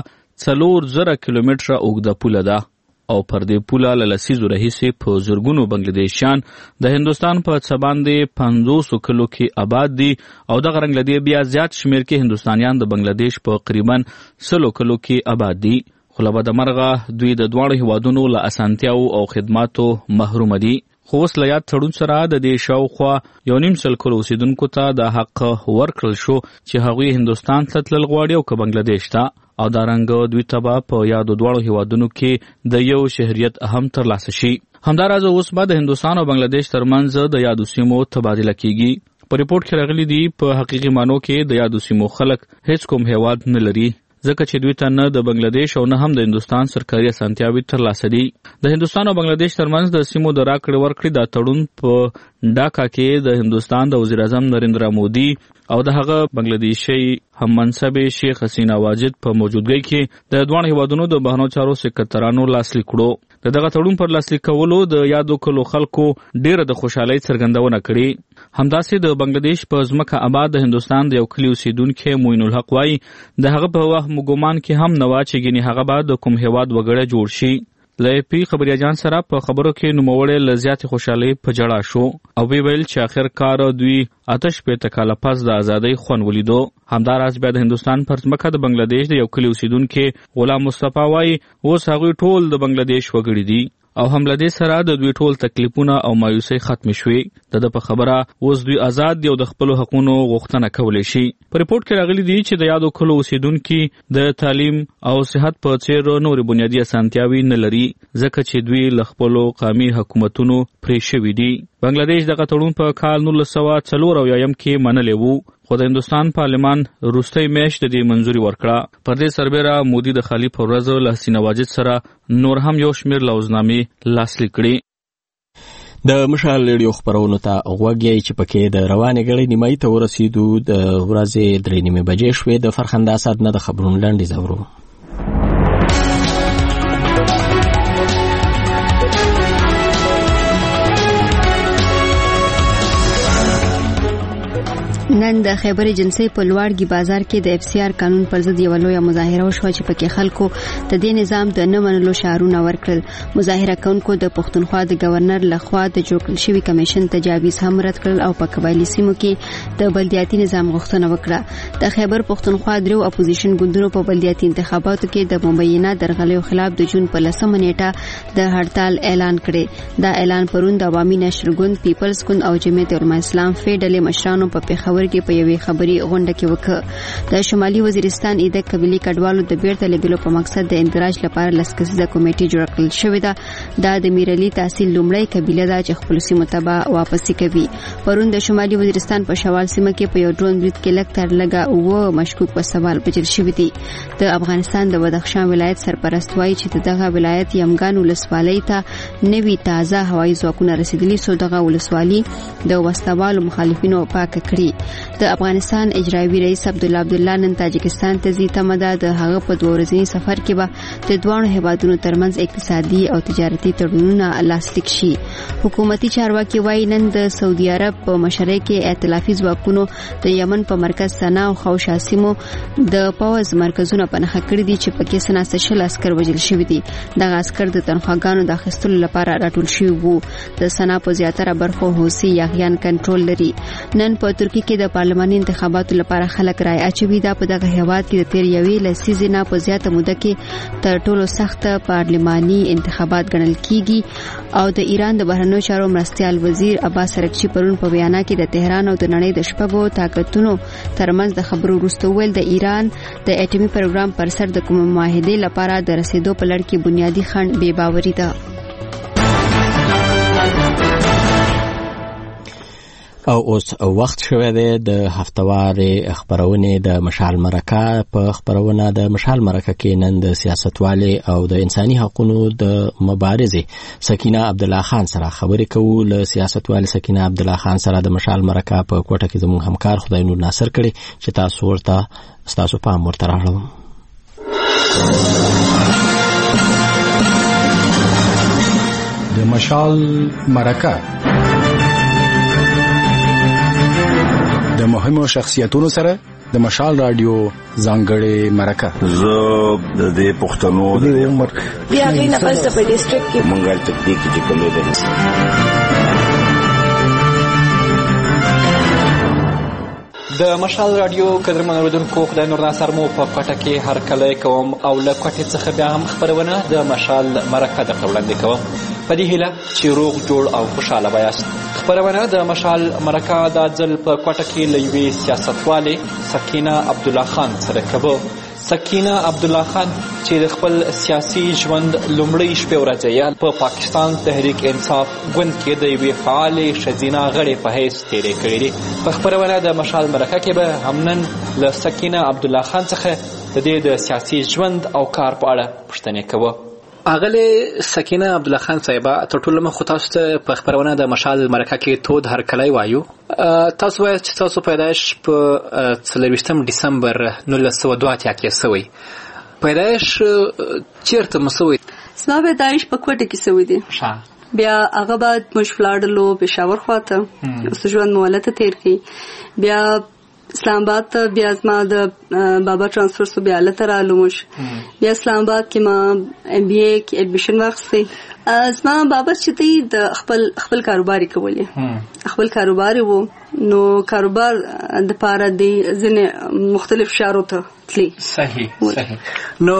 4000 کیلومتره اوږده پوله ده او پر دې پوله له لسیزو راهیسې په زرګونو بنگلاديشیان د هندوستان په څه باندې 500 کلو کې آباد دي او دغه رنګ لدی بیا زیات شمیر کې هندوستانیان د بنگلاديش په تقریبا 100 کلو کې آباد دي. خو له بده مرغه دوی د دواړو هیوادونو له اسانتیاو او خدماتو محروم دي. خو اوس له یاد تړون سره د دې شاوخوا یو نیم سل کلو اوسیدونکو ته د حق ورکړل شو چې هغوی هندوستان ته تلل غواړي او که بنگلاديش ته او دارنګه دوی ته به په یادو دواړو هیوادونو کې د یو شهریت هم ترلاسه شي. همداراز اوس به د هندوستان او بنگلاديش ترمنځ د یادو سیمو تبادله کیږي. په ریپورت کې راغلي دي په حقیقي معنو کې د یادو سیمو خلک هیڅ کوم هیواد نه لري ځکه چې دوی ته نه د بنگلاديش او نه هم د هندوستان سرکاري اسانتیاوې ترلاسه دي. د هندوستان او بنگلاديش ترمنځ د سیمو د راکړې ورکړې دا تړون په ډاکا کې د هندوستان د وزیر اعظم نریندرا مودي او د هغه بنگلاديشي هم منصب شیخ حسینا واجد په موجودګۍ کې د دوه هیوادونو د بهرنیو چارو سکرټرانو لاسلیک کړو. دغه تړون پر لاسلیک کولو د یادو کلو خلکو ډیره د خوشحالۍ څرګندونه کړې. همداسې د بنگلاديش په ځمکه آباد د هندوستان د یو کلي اوسیدونکی موین الحق وایي د هغه په وهم ګمان کې هم نه وه چې ګینې هغه به د کوم هیواد وګړی جوړ شي. له پی خبریا جان سره په خبرو کې نوموړی له زیاتې خوشحالۍ په جړا شو او ویل چې آخر کار دوی آتش په کاله پس د ازادۍ خوند ولیدو. همداراز بیا د هندوستان پر ځمکه د بنگلاديش د یو کلي اوسیدونکي غلام مصطفی وایي اوس هغوی ټول د بنگلاديش وګړي دي او حمله دې سره د دوی ټول تکلیفونه او مایوسي ختم شوې. د په خبره اوس دوی آزاد دي او د خپل حقوقو غوښتنه کولی شي. په ریپورت کې راغلي دي چې د یادو کلو اوسیدونکو د تعلیم او صحت په څیر نورې بنیادی اسانتیاوي نه لري ځکه چې دوی له خپل قومي حکومتونو پرې شوي دي. بنگلاديش دغه تړون په کال 1994 کې منلی وو، خو د هندستان پارلمان وروستۍ میاشت د دې منځوري ورکړه. پر دې سربېره مودي د خالي په ورځ له حسین واجد سره نور هم یو شمېر لوزنامې لاسلیک کړي. د مشال ریډیو خبرونو ته غوږی چې پکې د روانې غړي نیمایي ته ورسېدو د ورځې 3:30 بجې شوې. د فرخنده اسد نه د خبرونو لاندې زورو. نن د خیبر ایجنسی په لوړګي بازار کې د FCR قانون پر ضد یو لویه مظاهره وشوه چې پکې خلکو د دې نظام د نه منلو شعارونه ورکړل. مظاهره کوونکو د پښتونخوا د گورنر لخوا د جوړ کړل شوی کمیشن تجاویز هم رد کړل او په قبایلی سیمو کې د بلدیاتي نظام غوښتنه وکړه. د خیبر پښتونخوا درو اپوزیشن ګوندونو په بلدیاتي انتخاباتو کې د مبینه درغلیو خلاف د جون په 10 نیټه د هړتال اعلان کړي. دا اعلان پرون د عوامي نشر ګوند، پیپلز ګوند او جمعیت علماء اسلام فیډلې مشرانو په پیښور کې په یوې خبري غونډه کې وکړه. د شمالي وزیرستان ایده قبيلي کډوالو د بیرته لګلو په مقصد د اندراج لپاره لسکسیزه کمیټه جوړ کړل شوې ده. دا د میرعلي تحصیل لومړی قبيله ده چې خپل سیمه ته واپسی کوي. پرون د شمالي وزیرستان په شوال سیمه کې په یو ډرون برید کې لږ تر لږه او مشکوک په سوال بچل شوی دي. د افغانستان د بدخشان ولایت سرپرست وایي چې دغه ولایت یمګان ولسوالۍ ته نوي تازه هوایي ځواکونه رسیدلي سو دغه ولسوالي د وسوالو مخالفینو پاک کړي. د افغانستان اجرایي رئیس عبدالله نن تاجکستان ته ځي. تمه ده د هغه په 2 ورځني سفر کې به د دوه هیوادونو ترمنځ اقتصادي او تجارتي تړونونه لاسلیک شي. حکومتي چارواکي وایي نن د سعودي عرب په مشرۍ کې ائتلافي ځواکونو د یمن په مرکز سنا او خوشا سیمو د پوز مرکزونه په نښه کړی دي چې پکې سنا 60 عسكر وژل شوي دي. دغه عسكر د تنخواګانو د اخیستلو لپاره راټول شوي وو. د سنا په زیاتره برخو حوثي یاغیان کنټرول لري. نن په ترکیه کې د پارلماني انتخاباتو لپاره خلک رائے اچوي. دا په دغه هیواد کې د تیر یوې لسیزې نه په زیاته موده کې تر ټولو سخت پارلماني انتخابات ګڼل کیږي. او د ایران د بهرنیو چارو مرستیال وزیر عباس ارغچی پرون په بیان کې د تهران او د نړۍ د شپږو طاقتونو ترمنځ د خبرو وروسته ویل د ایران د اټومي پروګرام پر سر د کوم معاهده لپاره د رسیدو په لړ کې بنیادی خنډ بې باوري ده. او اوس وخت شوه د هفتواري خبرونه د مشال مرکه. په خبرونه د مشال مرکه کې نن د سیاستوالي او د انساني حقوقو د مبارزې سکینه عبدالله خان سره خبرې کوو. له سیاستوالي سکینه عبدالله خان سره د مشال مرکه په کوټه کې زموږ همکار خدای نور ناصر کړي چې تاسو ورته تاسو پام ورته راغلم. د مشال مرکه د مهمو شخصیتونو سره د مشال رادیو ځانګړې مرکه. زه د دې پښتنو د عمر بیا غي نه پس په ډیسټریکټ کې مونږه تکلیف چې کومه ده. د مشال رادیو قدرمن اوریدونکو خدای نور ناصر مو په کوټه کې هر کله کوم او له کوټې څخه بیا هم خبرونه د مشال مرکه د وړاندې کوم په دې هیله چې روغ جوړ او خوشاله وایاست. خبرونه د مشال مرکه د ځل په کوټه کې لوي سیاستوالي سکینه عبدالله خان سره کوو. سکینه عبدالله خان چې خپل سیاسي ژوند لومړی شپه ورځې په پاکستان تحریک انصاف ګوند کې د یوې فعالې ښځینه غړې په حیث تیرې کړې دي. په خبرونه د مشال مرکه کې به همنن له سکینه عبدالله خان څخه د دې د سیاسي ژوند او کار په اړه پوښتنې کوو. اغله سکینه عبدالله خان صاحبہ تر ټولو مخ تاسو ته په خبرونه د مشال مرکه کې تود هر کله وایو. تاسو وایي چې تاسو پیدائش په 23 دسمبر 1902 کې شوی. پیدائش چیرته مسوي؟ زما پیدائش په کوټه کې شوی دی. بیا هغه بعد مشفلاړلو پېښور خواته اوس ژوند مولته تیر کی. بیا اسلام آباد ته بیا زما د بابا ترانسفر سو بیا لته رالومش. بیا اسلام آباد کې ما MBA کې اډمیشن واخیسته. زما بابا چې د خپل کاروبار کولې خپل کاروبار وو نو کاروبار د پاره د ځینې مختلف شارو ته تلی. صحیح. نو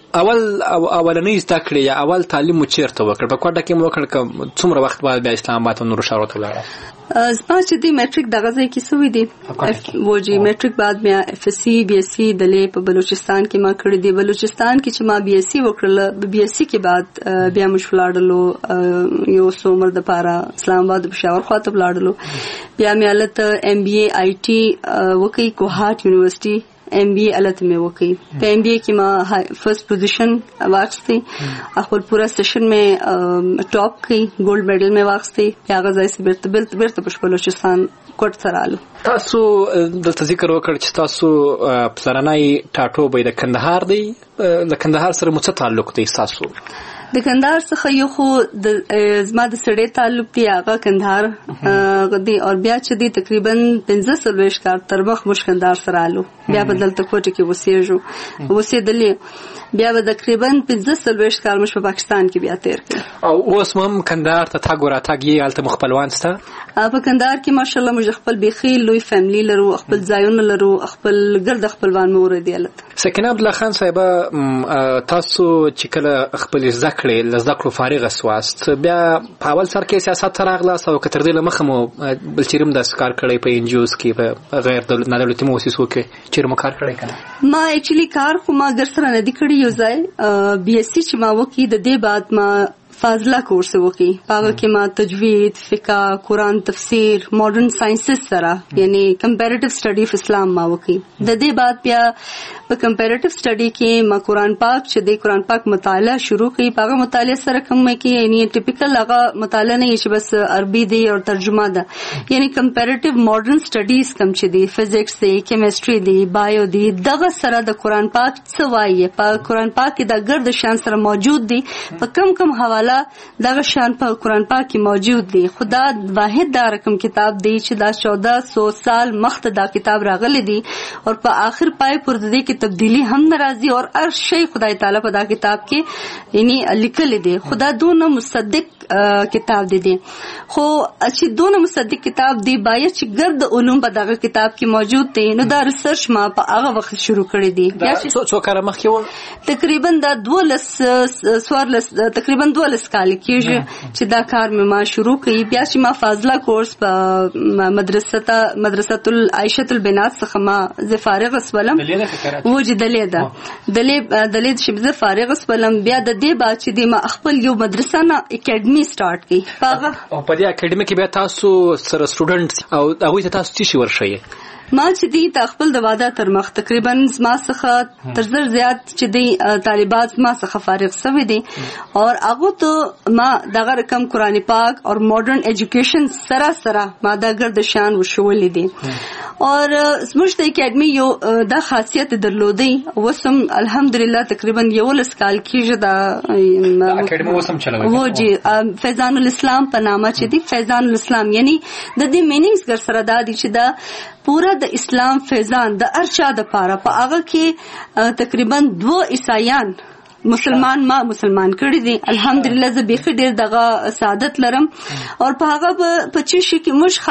اولنۍ زده کړې یا اول تعلیم مو چیرته وکړ؟ په کوټه کې مو وکړ که څومره وخت بعد بیا اسلام آباد او نورو شارو ته ولاړ؟ زما چې دی میټریک دغه ځای کې سوی دی وجی میټریک بعد بیا اف اس سی بی اس سی دلې په بلوچستان کې ما کړی دی. بلوچستان کې چې ما بی اس سی وکړل، بی اس سی کې بعد بیا مش ولاړلو یو څومره د پاره اسلام آباد پېښور خواته ولاړلو. بیا مې الته ام بی اي آی ټي وکي کوهات یونیورسيټي ام بی اي الته مې وکي. په ام بی اي کې ما فرست پوزیشن واخیستی، خپل پورا سیشن مې ټاپ کړی، ګولډ میډل مې واخیستی. بیا هغه ځای څخه بیرته په بلوچستان کوټ سره آلو. تاسو دلته ذکر وکړ چې تاسو پلرنی ټاټوبی د کندهار دی، د کندهار سره مو څه تعلق دی تاسو؟ د کندهار څخه یو خو زما د سړی تعلق دی، هغه کندهار دی، او بیا چې دی تقریبا 15 کال تر مخ مش کندهار سره آلو. بیا په دلته کوټه کې اوسېدلې، بیا به تقریبا 15 کال مش په پاکستان کې بیا تیر کړ. او اوس هم کندهار ته تاګ وراتاګ یې الته مخبلوان سته؟ په کندهار کې ماشاءالله موږ خپل بيخي لوی فیملی لرو، خپل ځایونه لرو، خپل ګرد خپلوان مور دی الته. سکینه عبد الله خان صاحب، تاسو چې کله خپل ذکرې لزدکړو فارغ اسواست، بیا په اول سر کې سیاست راغله او کتر دې لمخه مو بل چیرم د کار کړی په ان جی اوز کې، په غیر دولتي مؤسسو کې چیرې مو کار کړی کنه؟ ما اکچولی کار خو ما ګر سره نه دی کړی. یو ځای بی اس سی چې ما وکي د دې بعد ما فاضله کورس وکي، هغه کې ما تجوید، فقہ، قرآن تفسیر، ماډرن ساينسز سره یعنی کمپیریټیو سټڈی اف اسلام ما وکي. د دې بعد بیا په کمپیریټیو سټڈی کې ما قرآن پاک چې د قرآن پاک مطالعه شروع کړي. هغه مطالعه سره کوم کې یعنی ټیپیکل هغه مطالعه نه چې بس عربي دی او ترجمه ده، یعنی کمپیریټیو ماډرن سټڈیز کوم چې دی، فزکس دی، کیمستري دی، بایو دی، دغه سره د قرآن پاک څه وایي، په قرآن پاک کې د ګرد شان سره موجود دی، په کم حواله دغه شان په قرآن پاک کې موجود دی. خدا واحد دا رقم کتاب دی چې دا 1400 سال مخته دا کتاب راغلی دی، او په آخر پای پر دې کې تبدیلی هم ناراضي، او هر شی خدای تعالی په دا کتاب کې یعنی لیکل دی. خدا دونه مصدق کتاب دی. خو چې دونه مصدق کتاب دی باید چې ګرد علوم په دغه کتاب کې موجود دي. نو دا ریسرچ ما په هغه وخت شروع کړی دی. بیا چې څو کال مخکې و، تقریبا دا 12 کال کېږي چې دا کار مې ما شروع کړی. بیا چې ما فاضله کورس په مدرسه العائشه البنات څخه ما زه فارغ اسولم، وجه دلې چې زه فارغ اسولم. بیا د دې بعد چې د ما خپل یو مدرسه نه اکیډمي سٹارټ کړي. او په دې اکیډمي کې بیا تاسو سره سټوډنټ او هغه ته تاسو څه ورشي؟ ما چې دی تا خپل د واده تر مخ تقریبا ما څخه تر زر زیات چې دی طالبات ما څخه فارغ شوي دي، او هغه ته ما دغه رقم قرآن پاک او ماډرن ایجوکیشن سره ما دا ګرد شان وشولې دي. اور زموږ د اکیډمي یو دا خاصیت درلودي، وسم الحمدلله تقریبا 11 کال کېږي دا اکیډمي وسم چلوي. و جی فیضان الاسلام په نامه چې دی، فیضان الاسلام یعنی د دې مینینګز ګر سره دا دي چې دا پورا د اسلام فیضان د ارچا د پاره په هغه کې تقریبا 2 عیسایان مسلمان کړي دي. الحمدلله زه به ډیر دغه سعادت لرم. او په هغه په چی شي کې مش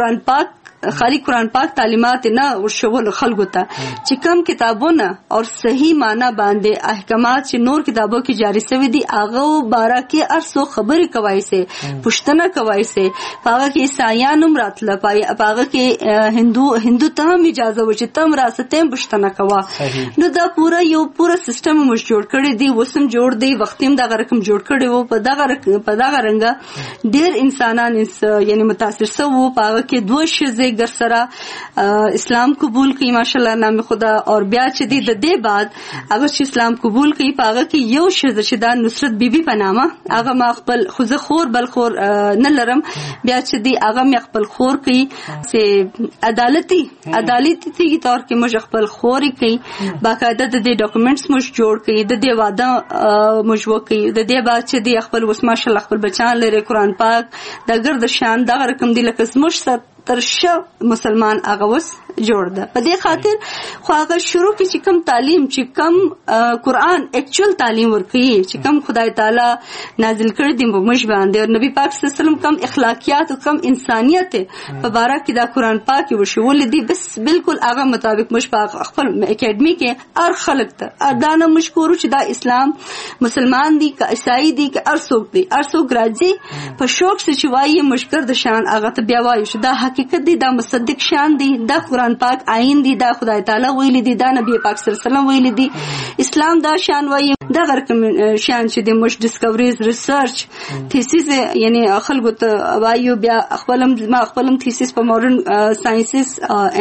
خالی قرآن پاک تعلیمات نه ورشول خلکو ته چې کم کتابونه او صحیح معنی باندې احکامات چې نور کتابو کې جاری شوی دي هغه بارا کې ارسو خبرې کوي سي پښتنه کوي سي. هغه کې عیسایان هم راتله، هغه کې هندو ته هم اجازه و چې تم راستم پښتنه کوا. نو دا پورا سیستم مش جوړ کړی دی، وسم جوړ دی، وختیم دا رقم جوړ کړی وو. په دغه رنګه ډیر انسانان یعنی متاثر سو. هغه کې 2 شزه ګر سره اسلام قبول کړي ماشاءالله نام خدا. اور بیا چې دی د دې بعد هغه چې اسلام قبول کړي هغه کې یو شزه چې دا نصرت بیبي په نامه، هغه ما خپل خوزه خور بل خور نه لرم. بیا چې دی هغه مې خپل خور کړي چې عدالتي طور کې موږ خپل خور کړي، باقاعده د دې ډاکومېنټس موږ جوړ کړي، د دې واده موږ وکړي. د دې بعد چې دی خپل وس ماشاءالله خپل بچان لري، قرآن پاک د ګرد شان دا رقم دی لکه موږ ترشه مسلمان هغه وس جوړ ده. په دې خاطر خو هغه شروع کې چې کم تعلیم چې کم قرآن اکچوال تعلیم ورکوي چې کم خدای تعالی نازل کړی دی موږ باندې او نبی پاک صلی الله علیه وسلم کم اخلاقیات او کم انسانیت په باره کې دا قرآن پاک وشول دي بس بالکل هغه مطابق موږ په خپل اکیډمي کې هر خلک ته دا نه مشکور چې دا اسلام مسلمان دي که عیسائی دي که هر څوک دي هر څوک راځي په شوق سره چې وایي مشکر د شان هغه ته بیا وایي چې دا حقیقت دي دا مصدق شان دي دا قرآن پاک آئین دي دا خدای تعالی ویلي دي دا نبی پاک صلی الله علیه وسلم ویلي دي اسلام دا شان وایي دا رقم شان چې د مش ډیسکوریز ریسرچ تھیسیس یعنی خلکو ته وایو بیا خپلم تھیسیس په ماډرن ساينسز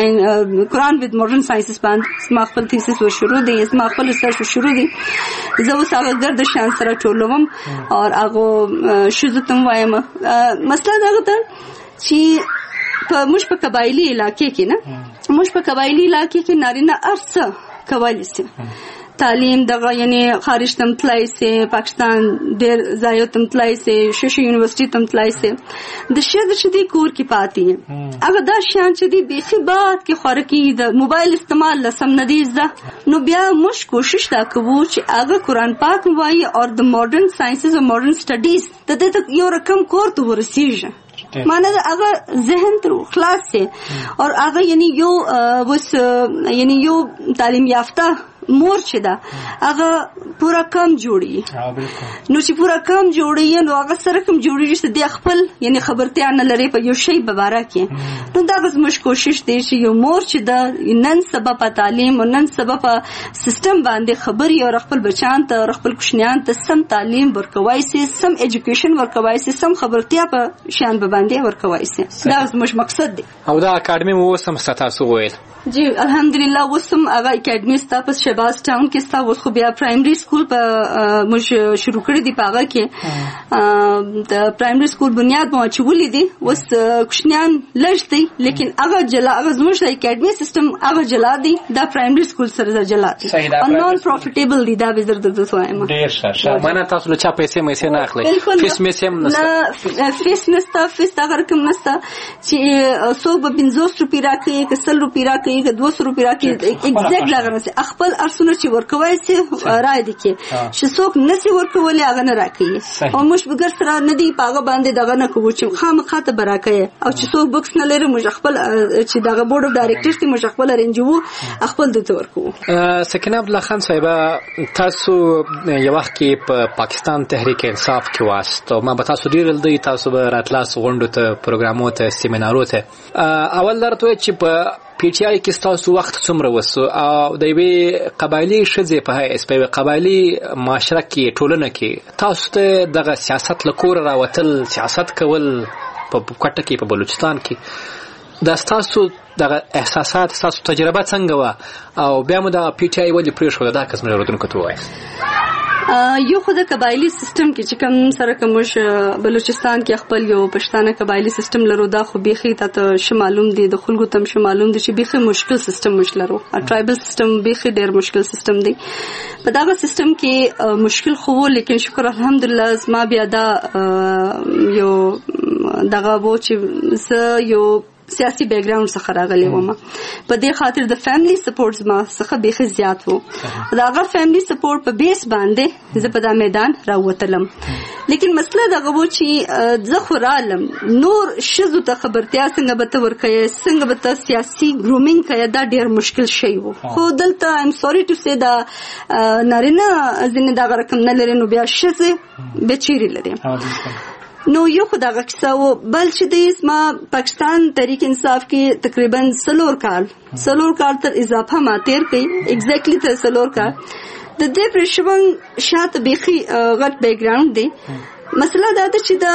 قرآن with modern sciences باندې ما خپل تھیسیس و شروع دي ما خپل ریسرچ شروع دي زه اوس هغه ګرد شان سره ټولوم او هغه شذتم وایم مسله دا ده چې په موږ په قبایلی علاقې کې نه موږ په قبایلی علاقې کې نارینه ارڅ کولی سي تعلیم دغه یعنی خارج تم تلای سي پاکستان ډېر ځایو تم تلای سي شوشي یونیورسيټي تم تلای سي د شهر چې دی کور کې پاتې هغه دا شان چې دی بيخي بعد کې خورکی د موبایل استعمال لسم ندیز ده نو بیا موږ کوشش دا کوو چې هغه قرآن پاک وایي او د ماډرن ساينسز او ماډرن سټډیز د دې یو رقم کور ته ورسیږي معنی دا هغه ذهن تر خلاص سي او هغه یعنی یو وس یعنی یو تعلیم یافته مور چې دا هغه پورا کم جوړي نو چې پورا کم جوړي نو هغه سره کم جوړي چې د خپل یعنی خبرتیا نه لري په یو شی په باره کې نو دا غوښمش کوشش دی چې یو مور چې دا نن سبب په تعلیم او نن سبب په سیستم باندې خبري او خپل بچان ته خپل کوشنیان ته سم تعلیم ورکوي سي سم ایجوکیشن ورکوي سي سم خبرتیا په شان باندې ورکوي سي دا زموږ مقصد دی او دا اکیډمي مو سم ستاسو ویل جی الحمدلله وسم هغه اکیډمي ستاسو شهباز ټاون کې ستاسو خو بیا پرایمري سکول په مش شروع کړی دی پاغه کې د پرایمري سکول بنیاد مو چولې دي وس کوشنیان لږ دي لیکن هغه جلا هغه زموږ د اکیډمي سیستم هغه جلا دي دا پرایمري سکول سره جلا دي او نون پروفیټیبل دي دا به درته وایم ډیر ښه مانه تاسو له چا پیسې نه اخلي فیس مې سم نه فیس نستا فیس دا رقم نستا چې 150 روپیا راکې 100 روپیا راکې 200 روپیا راکې ایگزیکټ لګنه خپل ارسونه چې ورکوي سي راي دي کې چې څوک نسی ورکولي هغه نه راکې او موږ بغیر سره ندی پاغه باندې دغه نه کوو چې خامخاته براکې او چې څوک بوکس نه لري موږ خپل چې دغه بورډ اف ډایریکټرز ته موږ خپل ارنجو خپل د تور کوو. سکینه عبد الله خان صاحب تاسو یو وخت کې په پاکستان تحریک انصاف کې واسطه ما به تاسو ډیر لدی تاسو به راتلاس غونډو ته پروګرامو ته سیمینارو ته اول درته چې په پی ټی آی کې تاسو وخت څومره وسو او د یوې قبایلی شذې په اس په قبایلی معاشره کې ټولنه کې تاسو ته دغه سیاست لکور راوتل سیاست کول په کوټه کې په بلوچستان کې د تاسو دغه احساسات تاسو تجربه څنګه و او بیا مو د پی ټی آی ولې پرې شو دا قسم ورودونکو ته وایي یو خو د قبایلی سیستم کې چې کوم سره کومش بلوچستان کې خپل یو پښتانه قبایلی سیستم لرو دا خو بيخي ته معلوم دي د خلکو تم معلوم دي چې بيخي مشکل سیستم مشلرو ټرایبل سیستم بيخي ډېر مشکل سیستم دی په دا سیستم کې مشکل خو لیکن شکر الحمدلله ما بیا دا یو دغه وو چې یو سیاسي بیک گراوند څخه راغلی ومه په دې خاطر د فیملی سپورټ ما څخه بيخي زیات وو دا هغه فیملی سپورټ په بیس باندې زه په دا میدان راوتلم لیکن مسله دا غو چې زه خو رالم نور شذو ته خبرتیا څنګه به تور کوي څنګه به ته سیاسي ګرومینګ کوي دا ډیر مشکل شی وو خو دلته ایم سوري ټو سي دا نارینه ځینې دا رقم نه لري نو بیا شذ بچیری لري نو یو خدا غکسا و بل چې د ما پاکستان تحریک انصاف کې تقریبا سلور کال تر اضافه ما تیر کړي ایگزیکټلی تر سلور کال د دې پرشبن شاته بيخي غټ بیک گراوند دی مسله دا ده چې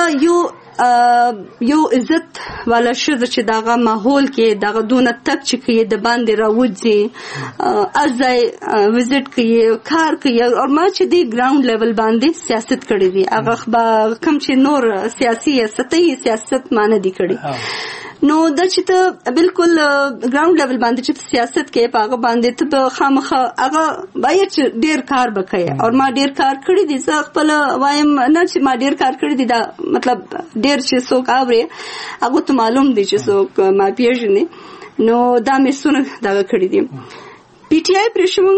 دا یو عزت والا شذ چې داغه ماحول کې داغه دونه تک چې کې د باندې راوځي ازای وزټ کې کار کوي او ما چې دی ګراوند لیول باندې سیاست کړی دی هغه کم چې نور سیاسي سطحي سیاست معنی دی کړی نو د چې ته بالکل ګراوند لیول باندې چې سیاست کې پاغه باندې ته خامخه هغه باید ډیر کار وکړي او ما ډیر کار کړی دي زه خپل وایم نه چې ما ډیر کار کړی دي دا مطلب ډیر چې څوک اوري هغه ته معلوم دي چې څوک ما پیژني نو دا میسونه دغه کړی دي. پی ټی آی پرشمن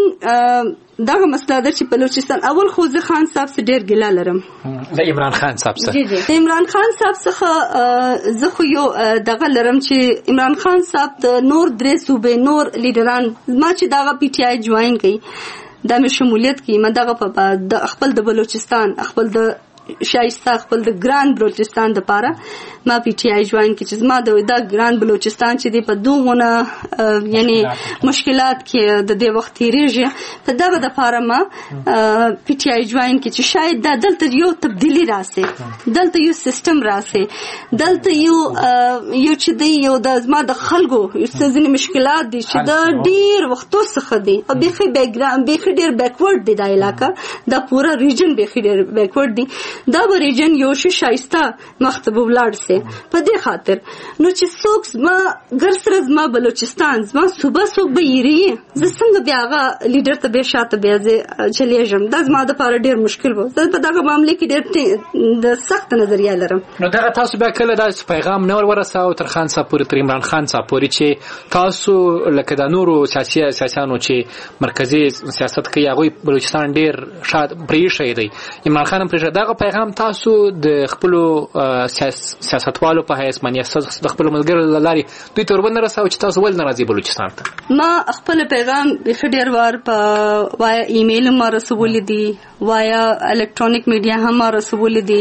دغه مسله ده چې بلوچستان اول خو زه خان صاحب سره ډیر ګیله لرم، د عمران خان صاحب سره. د عمران خان صاحب څخه زه خو یو دغه لرم چې عمران خان صاحب د نور درې صوبې نور لیډران ما چې دغه پی ټی آی جوائن کړي دا مې شمولیت کړي، ما دغه په خپل د بلوچستان خپل د شایسته خپل د ګران بلوچستان د پاره ما پی ټی آی جوائن کړي چې ما د ګران بلوچستان چې دی په دوغونه یعنی مشکلات کې د دې وخت تیریږي په دغه د پاره ما پی ټی آی جوائن کړي چې شاید دا دلته یو تبدیلی راسي، دلته یو سیستم راسي، دلته یو چې دی یو د ما د خلکو ځینې مشکلات دي چې د ډیر وختو څخه دي او بیخي بیکګراوند بیخي ډیر بیکورډ دی دا علاقه، دا پورا ریجن بیخي ډیر بیکورډ دی. دا به ریجن یو شایسته مختبه ولاړ سي په دې خاطر نو چې څوک زما ګر سره زما بلوچستان زما صوبه څوک به یری زه څنګه بیا هغه لیډر ته به شاته بیا زه چلیږم، دا زما د پاره ډیر مشکل و. زه په دغه معاملې کې ډیر د سخت نظریه لرم. نو دغه تاسو بیا کله دا پیغام نه ورساو تر خان صاحب پورې، تر عمران خان صاحب پورې چې تاسو لکه د نورو سیاسيانو چې مرکزی سیاست کوي هغه بلوچستان ډیر شاد پریښی دی، عمران خان پریښی دغه پیغام تاسو د خپل سیاستوالو په حیث باندې د خپل ملګرو لاري دوی ته ورونه رساو چې تاسو ول ناراضي بلوچستان ته؟ ما خپل پیغام به ډیر وار په وایا ایمیل ما رسولې دي، وایا الکترونیک میډیا هم ما رسولې دي،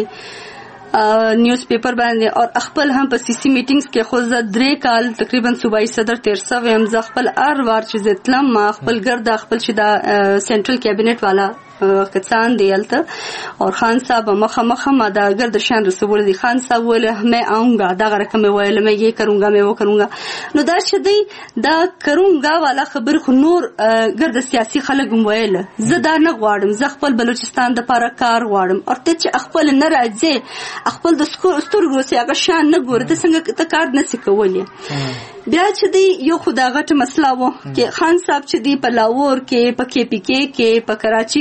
نیوز پیپر باندې او خپل هم په سی سی میټینګز کې خو زه 3 کال تقریبا صوبایي صدر تیر سوم، زه خپل هر وار چې زتلم ما خپل ګرد خپل چې دا سنټرل کابینټ والا کسان دی الته اور خان صاحب مخه ما دا گرد شان رسول دی. خان صاحب ویل میں آؤں گا دا رقم ویل میں یہ کروں گا میں وہ کروں گا. نو دا شدی دا کروں گا والا خبر خو نور گرد سیاسی خلک ویل زه دا نه غواړم، زه خپل بلوچستان د پاره کار غواړم او ته چې خپل نه راځي خپل د سترګو سي هغه شان نه ګورې ته څنګه ته کار نه سې کولی. بیا چې دی یو خدا غټ مسله وو چې خان صاحب چې دی په لاهور کې په کې پی کې په کراچي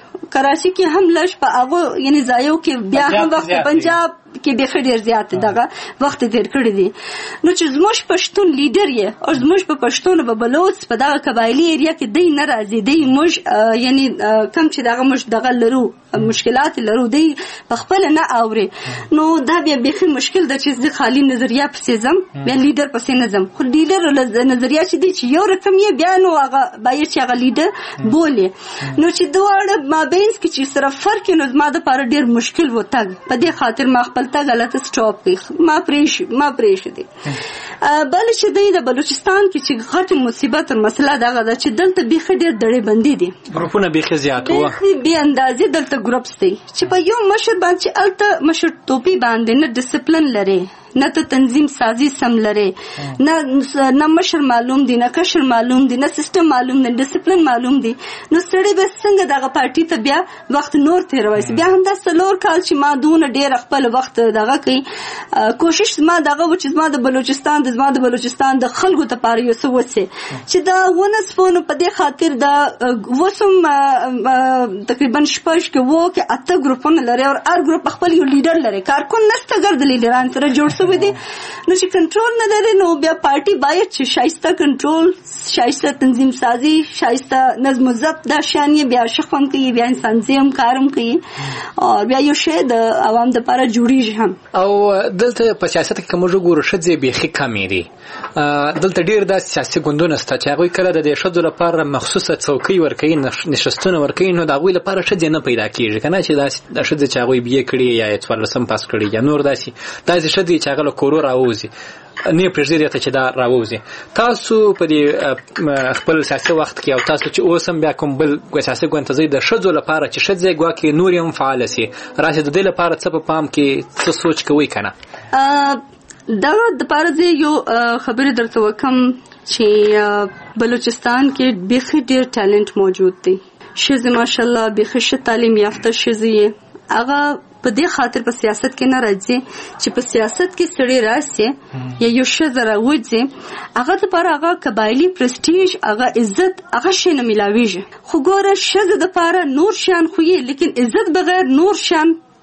کې هم لږ په هغه یعنی ځایو کې بیا هم وخت پنجاب کې به ډېر زیات دغه وخت تیر کړی دی. نو چې زموږ پښتون لیډر یې او زموږ په پښتون په بلوچ په دغه قبایلی ایریا کې دی ناراضي دی موږ یعنی کم چې دغه موږ دغه لرو مشکلات لرو دی په خپل نه اوري. نو دا بیا به مشکل د چې خالی نظریه پسې زم بیا لیډر پسې نه زم، خو لیډر نظریه چې دی چې یو رقم یې بیا نو هغه باید چې هغه لیډر بولي. نو چې دواړه مابینس کې چې سره فرق نو زما د پاره ډیر مشکل و تګ په دې خاطر ما خپل ته غلط سټاپ کړ ما پریش دي. بل چې دی د بلوچستان کې چې غټ مصیبت او مسله دغه ده چې دلته به ډېر دړې بندي دي، ګروپونه به زیات وو، به اندازې دلته ګروپس دي چې په یو مشر باندې الته مشر ټوپی باندې نه ډیسپلین لري، نه ته تنظیم سازی سم لري، نه مشر معلوم دي، نه کشر معلوم دي، نه سیستم معلوم دي، ډیسپلین معلوم دي. نو سړی به څنګه دغه پارټي ته بیا وخت نور تیروي؟ بیا هم دا سلور کال چې ما دونه ډیر خپل وخت دغه کوي کوشش ما دغه و چې ما د بلوچستان د خلکو ته پاره یو څه وڅه چې دا ونسپونو په دې خاطر دا وسم تقریبا شپږ کې وو کې اته ګروپونه لري او هر ګروپ خپل یو لیډر لري، کارکون نسته ګرځي لیډران سره جوړ شوی دي. نو چې کنټرول نه لري نو بیا پارټي باید چې شایسته کنټرول، شایسته تنظیم سازی، شایسته نظم و ضبط دا شانې بیا شخوند کوي، بیا انسان زیم کارم کوي او بیا یو شی د عوام د لپاره جوړیږي هم. او دلته په سیاست کې کوم ګورو شځې بیخي کمې دي، دلته ډیر د سیاسي ګوندونه شته چې هغوی کله د شذو لپاره مخصوصه څوکۍ ورکوي، نشستونه ورکوي، نو د هغوی لپاره شځې نه پیدا کیږي کنه چې دا شځې چې هغوی بیه کړي یا 14 پاس کړي یا نور داسې شځې چې هغه له کورو راوځي نه پرېږدي ته چې دا راوځي. تاسو په دې خپل سیاسي وخت کې او تاسو چې اوس هم بیا کوم بل سیاسي ګوند ته ځئ د ښځو لپاره چې ښځې ګواکې نور هم فعاله سي راشي د دې لپاره څه په پام کې څه سوچ کوئ کنه؟ دغه دپاره زه یو خبرې درته وکم چې بلوچستان کې بیخي ډېر ټالنټ موجود دی، ښځې ماشاءالله بیخي ښه تعلیم یافته ښځې یې هغه په دې خاطر په سیاست کې نه راځي چې په سیاست کې سړی راسي یا یو ښځه راوځي هغه دپاره هغه قبایلي پرستیج هغه عزت هغه شی نه میلاویږي. خو ګوره ښځه دپاره نور شیان خو یې لیکن عزت بغیر نور شیان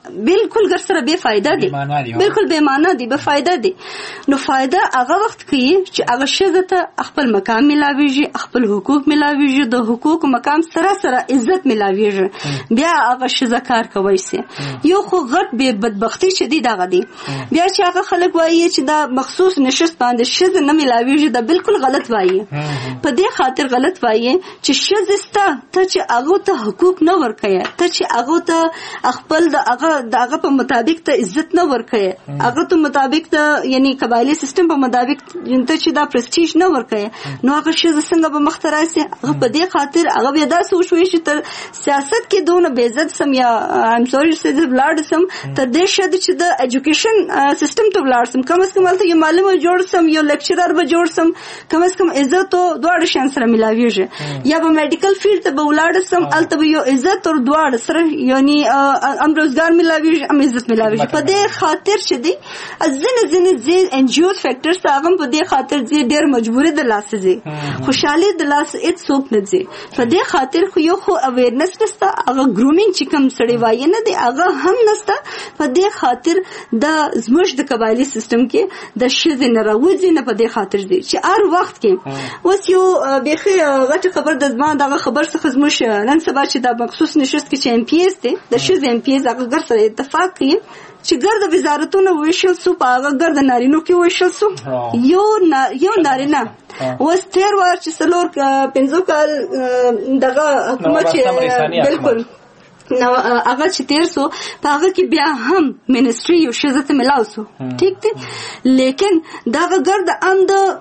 بالکل ګر سره بے فائدہ دي بالکل بے معنا دي بے فائدہ دي نو فائدہ هغه وخت کوي چې هغه شزه ته خپل مقام ملاويږي خپل حقوق ملاويږي د حقوق مقام سره عزت ملاويږي بیا هغه شزه کار کوي سي یو خو غټ به بدبختی شدید هغه دي بیا چې هغه خلک وایي چې دا مخصوص نشست باندې شزه نه ملاويږي دا بالکل غلط وایي په دې خاطر غلط وایي چې شزه ستا ته چې هغه ته حقوق نه ورکړي ته چې هغه ته خپل دغه په مطابق ته عزت نه ورکړي هغه ته مطابق ته یعنی قبایلی سیستم په مطابق ته چې دا پرستیج نه ورکړي نو هغه شزه څنګه به مخترای سي هغه په دې خاطر هغه بیا دا سوچوي چې تر سیاست کې دونه بے عزت سم یا ایم سوري چې بلاد سم ته دې شد چې د ایجوکیشن سیستم ته بلاد سم کم از کم البته یو معلم جوړ سم یو لیکچرر به جوړ سم کم از کم عزت او دواړه شان سره ملاويږي یا په میډیکل فیلډ ته به ولاد سم البته یو عزت او دواړه سره یعنی ام روزګار ملاويږي ام عزت ملاويږي په دې خاطر چې دی ځنه ان جی اوز فیکٹرز هغه په دې خاطر چې ډېر مجبوري د لاسه دي خوشحالي د لاسه هیڅ څوک نه دي په دې خاطر خو یو خو اویرنس نشته هغه ګرومینګ چې کوم سړی وایي نه دی هغه هم نشته په دې خاطر د زموږ د قبایلی سیستم کې د شزې نه راوځي نه په دې خاطر دی چې هر وخت کې اوس یو بیخي غټ خبر د ځما دغه خبر څخه زموږ نن سبا چې د مخصوص نشست کې چې ام پی ایس دی د شزې ام پی ایس هغه ګر سره اتفاق کوي چې ګرد وزارتونو ویشل سو پاغه ګرد نارینو کې ویشل سو یو نارینه اوس تیر وار چې سلور 15 کال دغه حکومت چې بالکل نو هغه چې تیر سو پاغه کې بیا هم منسټری یو شزه ملاو سو ٹھیک دی لیکن دغه ګرد ام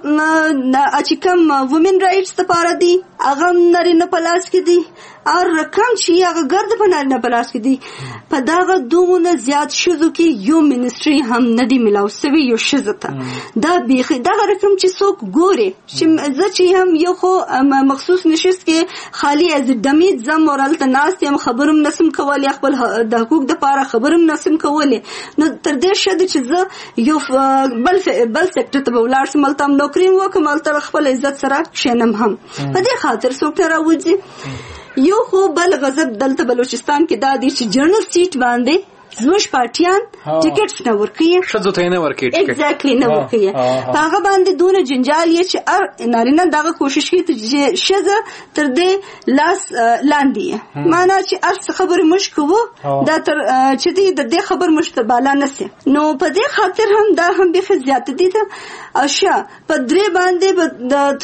د اچکم وومن رائټس لپاره دی هغه نارینه پلاس کې دی اور رقم چې هغه ګرد په نارینه پلاس کې دی په دغه دومره زیات شزو کې یو منسټری هم ندی ملاو سوي یو شزه ته دا بیخي دغه رقم چې څوک ګوري چې زه چې هم یو خو مخصوص نشست کې خالی از دمید زم اورل تناس هم خبرم نسم کولی خپل د حقوق د پاره خبرم نسم کولی نو تر دې شد چې زه یو بل سیکټر ته ولار سم ملتم نوکری وکم تر خپل عزت سره شنم هم په دې خاطر څوک تر راوځي یو خو بل غضب دلته بلوچستان کې دا دی چې جنرال سیټ باندې زموږ پارټیان ټیکټس نه ورکوي شذو ته نه ورکوي ایگزیکټلی نه ورکوي هغه باندې دونه جنجال یې چې نارینه دغه کوشش کوي چې شزه تر دې لاس لاندې معنا چې ارس خبره مشکو دا تر چې دې خبر مشتباله نسي نو په دې خاطر هم دا هم به زیات دي اشیا په درې باندې د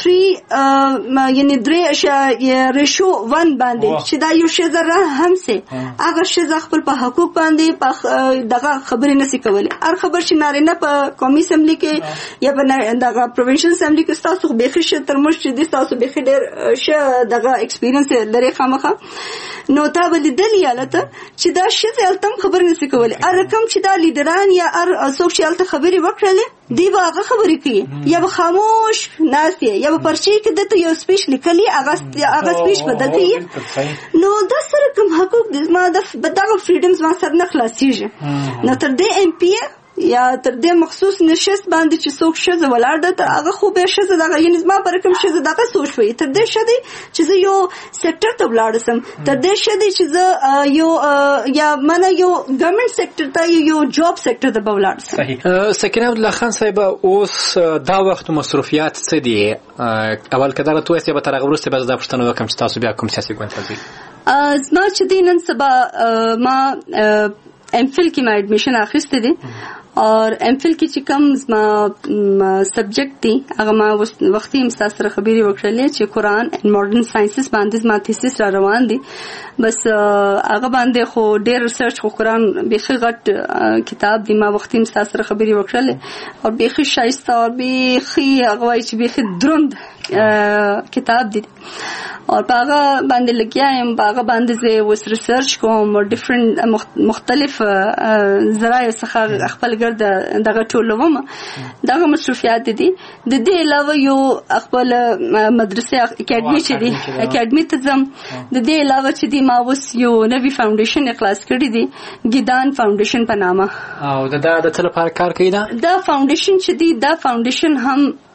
3 یعنی درې ریشو 1 باندې چې دا یو شزه را هم سي هغه شزه خپل په حقوق باندې دغه خبرې نسی کولای هر خبر چې نارینه په قومي اسمبلی کې یا په دغه پروینشل اسمبلی کې تاسو به خښ تر مش چې تاسو به ډېر ش دغه ایکسپیرینس لري خامخه نو تا ولیدل یالته چې دا شې التم خبر نسی کولای هر رقم چې دا لیډران یا هر څوک چې الته خبرې وکړلې دی به هغه خبرې کوي یا به خاموش ناسي یا به پرچی کې دته یو سپیش لیکلی هغه سپیش بدلته نو دا سره کوم حقوق د ما دغه فریډمز ما سره نه خلاصيږي نو تر دې ام پی یا تر دې مخصوص نشست باندې چې څوک شزه ولاړ ده هغه خو به شزه دغه یعنی ما پر کوم شزه دغه سوچ وي تر دې شدي چې زه یو سېکټر ته ولاړ سم تر دې شدي چې زه یو یا منه یو ګورنمنت سېکټر ته یو جاب سېکټر ته ولاړ سم صحیح سکینه عبد الله خان صاحب اوس دا وخت مصرفيات څه دي اول کده توه سی به تر غورسته به د پښتنو وکم چې تاسو بیا کوم سیاسي ګوند ته ځئ زما چې دینن سبا ما ام فل کې ما اډمیشن اخیسته دي اور ام فل کې چې کوم سبجیکټ دي هغه ما وختي امساس سره خبري وکړلې چې قرآن ان ماډرن ساينسز باندې ما تھیسس را روان دي بس هغه باندې خو ډېر ریسرچ خو قرآن بيخي غټ کتاب دی ما وختي امساس سره خبري وکړلې او بيخي شایسته او بيخي هغه وایي چې بيخي دروند کتاب دی اور باغه باندې لګیایم باغه باندې زه وس ریسرچ کوم ډیفرنٹ مختلف ذرایع څخه خپل ګرد دغه ټولوم دغه مصرفيات دي د دې علاوه یو خپل مدرسې اکیډمي چې دي اکیډمي ته ځم د دې علاوه چې دي ما وس یو نوی فاونډیشن اخلاص کړی دي ګیدان فاونډیشن په نامه او د څه لپاره کار کوي دا فاونډیشن چې دي دا فاونډیشن هم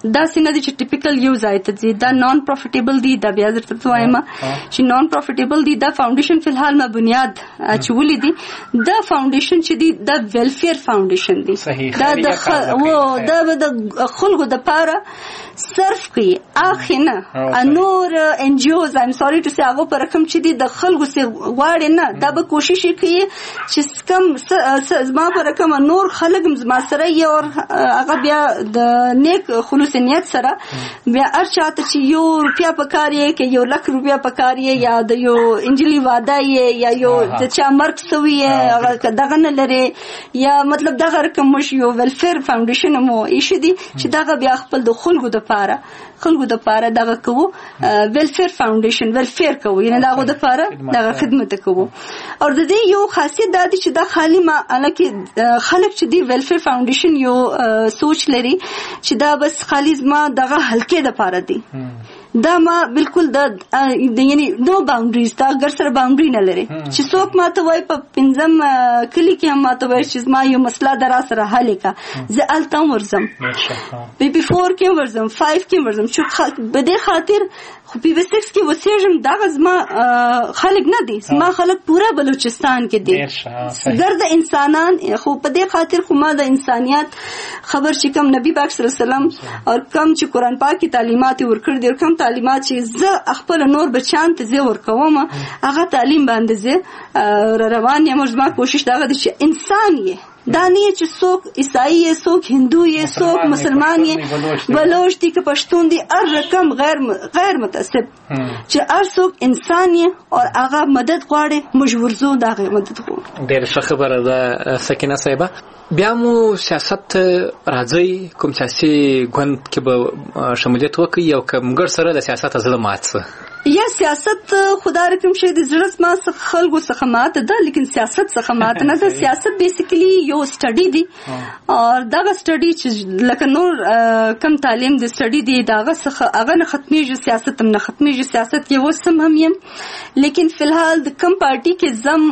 دا سینه دي چې ټیپیکل یو ځای ته ځي دا نان پروفیټیبل دي دا بیا درته وایم چې نان پروفیټیبل دي دا فاونډیشن فی الحال ما بنیاد چولې دي دا فاونډیشن چې دي دا ویلفیر فاونډیشن دي دا د خلکو د پاره صرف کوي اخینه نور ان جی اوز ایم سوري ټو سي هغه پر رقم چې دي د خلکو سي غواړي نه دا به کوشش کوي چې کم زما پر رقم نور خلک زما سره یې او هغه بیا د نیک خلوص نیت سره بیا هر چاته چې یو روپیا پکاري کې یو لک روپیا پکاري یا د یو انجلی واده یا یو د چا مرګ سوی هغه دغه نه لري یا مطلب دغه رقم مش یو ویلفیر فاونډیشن مو ایشي دي چې دغه بیا خپل د خلکو د پاره دغه کوو ویلفیر فاونډیشن ویلفیر کوو یعنی دغه د پاره دغه خدمت کوو او د دې یو خاصیت دا دی چې دا خالی ما الکه خلک چې دی ویلفیر فاونډیشن یو سوچ لري چې دا بس خالی ما دغه حلقې د پاره دی دا ما بالکل د یعنی نو باونډریز دا ګر سره باونډری نه لري چې څوک ماته وای په پنځم کلی کې هم ماته وای چې ما یو مسله درا سره حل کا زه التم ورزم بي 4 کې ورزم 5 کې ورزم چې به دې خاطر خو پی وی 6 کې وسېږم دا غزما خلک نه دي ما خلک پورا بلوچستان کې دي ګرد انسانان خو په دې خاطر خو ما د انسانيت خبر چې کوم نبی پاک صلی الله علیه وسلم او کوم چې قران پاک کی تعلیمات ورکړ دي کوم تعلیمات چې زه خپل نور بچان ته زه ورکوم هغه تعلیم باندې زه روان یم زما کوشش دا غوډه چې انسان یې دا نه چې څوک عیسائی یې څوک هندو یې څوک مسلمان یې بلوچ دي که پښتون دي هر رقم غیر متعصب چې هر څوک انسان یې او هغه مدد غواړي مجبور زو دا مدد غواړي. ډېر ښه خبره ده سکینه صاحبه. بیا مو سیاست راځي کوم سیاسي ګوند کې به شمولیت وکړي او کوم ګر سره د سیاست زړه مات څه یا سیاست خدا رقم شي د زړه ما څخه خلکو څخه مات ده لیکن سیاست څخه مات نه ده. سیاست بیسیکلی یو سټډي دی او دا سټډي چې لکه نور کم تعلیم د سټډي دی دا هغه نه ختميږي سیاست هم نه ختميږي سیاست یو سم هم یم لیکن فی الحال د کم پارټي کې زم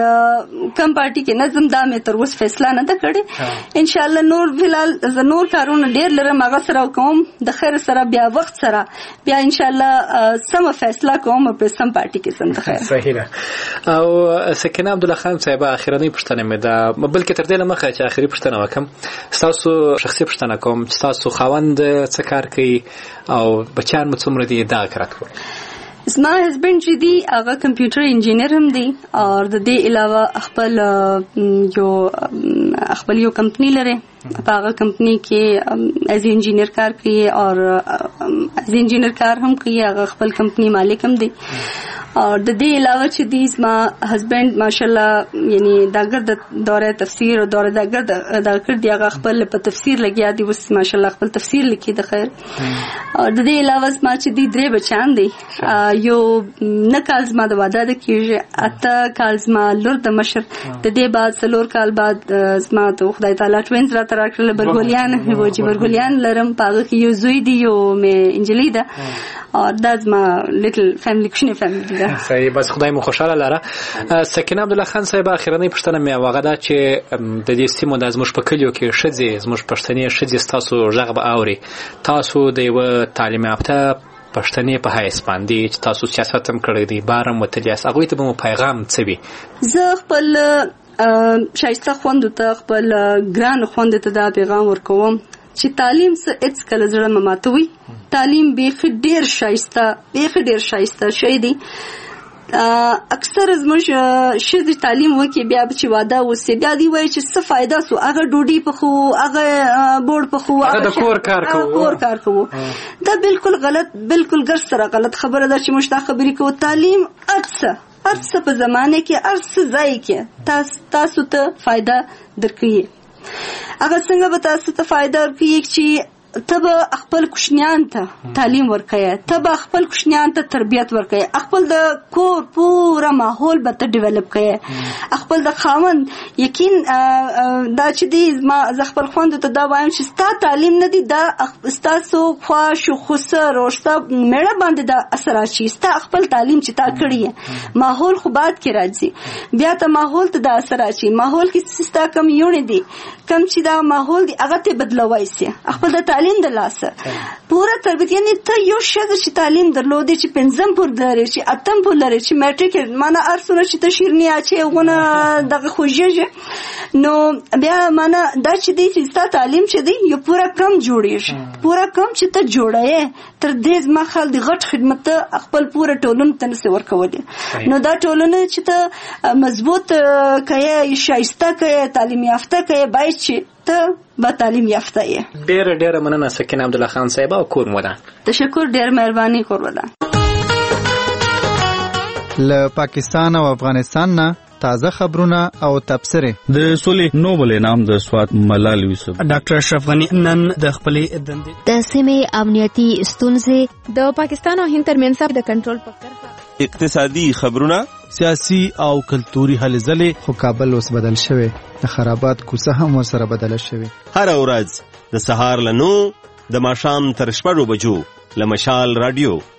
او کم پارټي کې نظم دا مې تر اوس فیصله نه ده کړې ان شاء الله نور فی الحال نور کارونه ډېر لرم هغه سره کوم د خیر سره بیا وخت سره بیا ان شاء الله سم فیصله کوم په سم پارټي کې سم ده. صحیح ده. او سکینه عبدالله خان صاحب اخیرنۍ پوښتنه مې ده بلکې تر دې نه مخه چې اخیری پوښتنه وکم تاسو شخصي پوښتنه کوم چې تاسو خاوند څه کار کوي او بچیان مو څومره دي دا کړه. زما هسبند چې دی هغه کمپیوټر انجینر هم دی او د دې علاوه خپل یو کمپنی لري په هغه کمپنی کې ایز انجینر کار کوي او ایز انجینر کار هم کوي هغه خپل کمپنی مالک هم دی او د دې علاوه چې دی زما هسبند ماشاءالله یعنی داګر د دوره تفسیر او دوره داګر کړ دی هغه خپل په تفسیر لګیا دی وس ماشاءالله خپل تفسیر لیکي د خیر او د دې علاوه زما چې دی درې بچان دی یو نه کال زما د واده د کېږي اته کال زما لور د مشر د دې بعد څلور کال بعد زما ته خدای تعالی ټوینز را تر کړل برګولیان وجه برګولیان لرم پاغه کې یو زوی دی یو مې انجلی ده او دا زما لیټل فیملی کښنه فیملی ده. صحیح بس خدای مو خوشاله لره. سکینه عبدالله خان صاحب اخیرنۍ پوښتنه مې واغه ده چې د دې سیمو د زموږ په کلیو کې ښځې زموږ پښتنې ښځې تاسو غږ به اوري تاسو د یو تعلیم یافته پښتنې په حیث باندې چې تاسو سیاست هم کړی دی بارم وتلیاس هغوی ته به مو پیغام څه وي؟ زه خپل شایسته خوندو ته خپل ګران خوندو ته دا پیغام ورکوم چې تعلیم څه هیڅ کله زړه مه ماتوئ. تعلیم بیخي ډېر شایسته شی دی. اکثر زموږ ښځې تعلیم وکړي بیا چې واده وسي بیا دی وایي چې څه فایده سو هغه ډوډۍ پخو هغه بوړ پخو هغه د کور کار کوو دا بالکل غلط بالکل ګر سره غلط خبره ده چې موږ دا خبرې کوو. تعلیم ارڅ په زمانه کې ارڅ ځای کې تاسو ته فایده درکوي. هغه څنګه به تاسو ته فایده ورکوي چې ته به خپل کوشنیان ته تعلیم ورکوي ته به خپل کوشنیان ته تربیت ورکوي خپل د کور پورا پورا ماحول به ته ډیولپ کړي خپل د خاوند یقین دا چې دی زه خپل خوند ته دا وایم چې ستا تعلیم نه دی دا ستاسو خواش او خسر او ستا مړه باندې دا اثر اچي ستا خپل تعلیم چې تا کړی ماحول خو بعد کې راځي بیا ته ماحول ته دا اثر اچي ماحول کې ستا کم یونې دي کم چې دا ماحول دی هغه ته بدلوي سي خپل د تعلیم د لاسه پورا تربیت یعنی ته یو شګه چې تعلیم درلودي چې پنځم پور لري چې اتم پور لري چې میټریک معنا ارسونه چې ته شیرنی اچي غونه دغه خوږه نو بیا معنا دا چې دی چې ستا تعلیم چې دی یو پورا کم جوړیږي پورا کم چې ته جوړې تر دې ما خل دی غټ خدمت خپل پورا ټولنه ته نس ورکولې نو دا ټولنه چې ته مضبوط کړي شایسته کړي تعلیم یافته کړي باید چې ته با تعلیم یافته یې ډېر مننه سکینه عبدالله خان صاحب او کور مودان تشکر ډېر مهرباني کور مودان له پاکستان او افغانستان نه تازه خبرونه او تبصره د سولې نوبل انعام د سوات ملال یوسف ډاکټر اشرف غنی نن د خپلې دندې د سیمې امنیتي ستونزې د پاکستان او هند ترمنځ د کنټرول په کرښه اقتصادي خبرونه سیاسي او کلتوري هلې ځلې خو کابل اوس بدل شوی د خرابات کوڅه هم ورسره بدله شوی هر ورځ د سهار له 9 د ماښام تر 6 بجو له مشال رادیو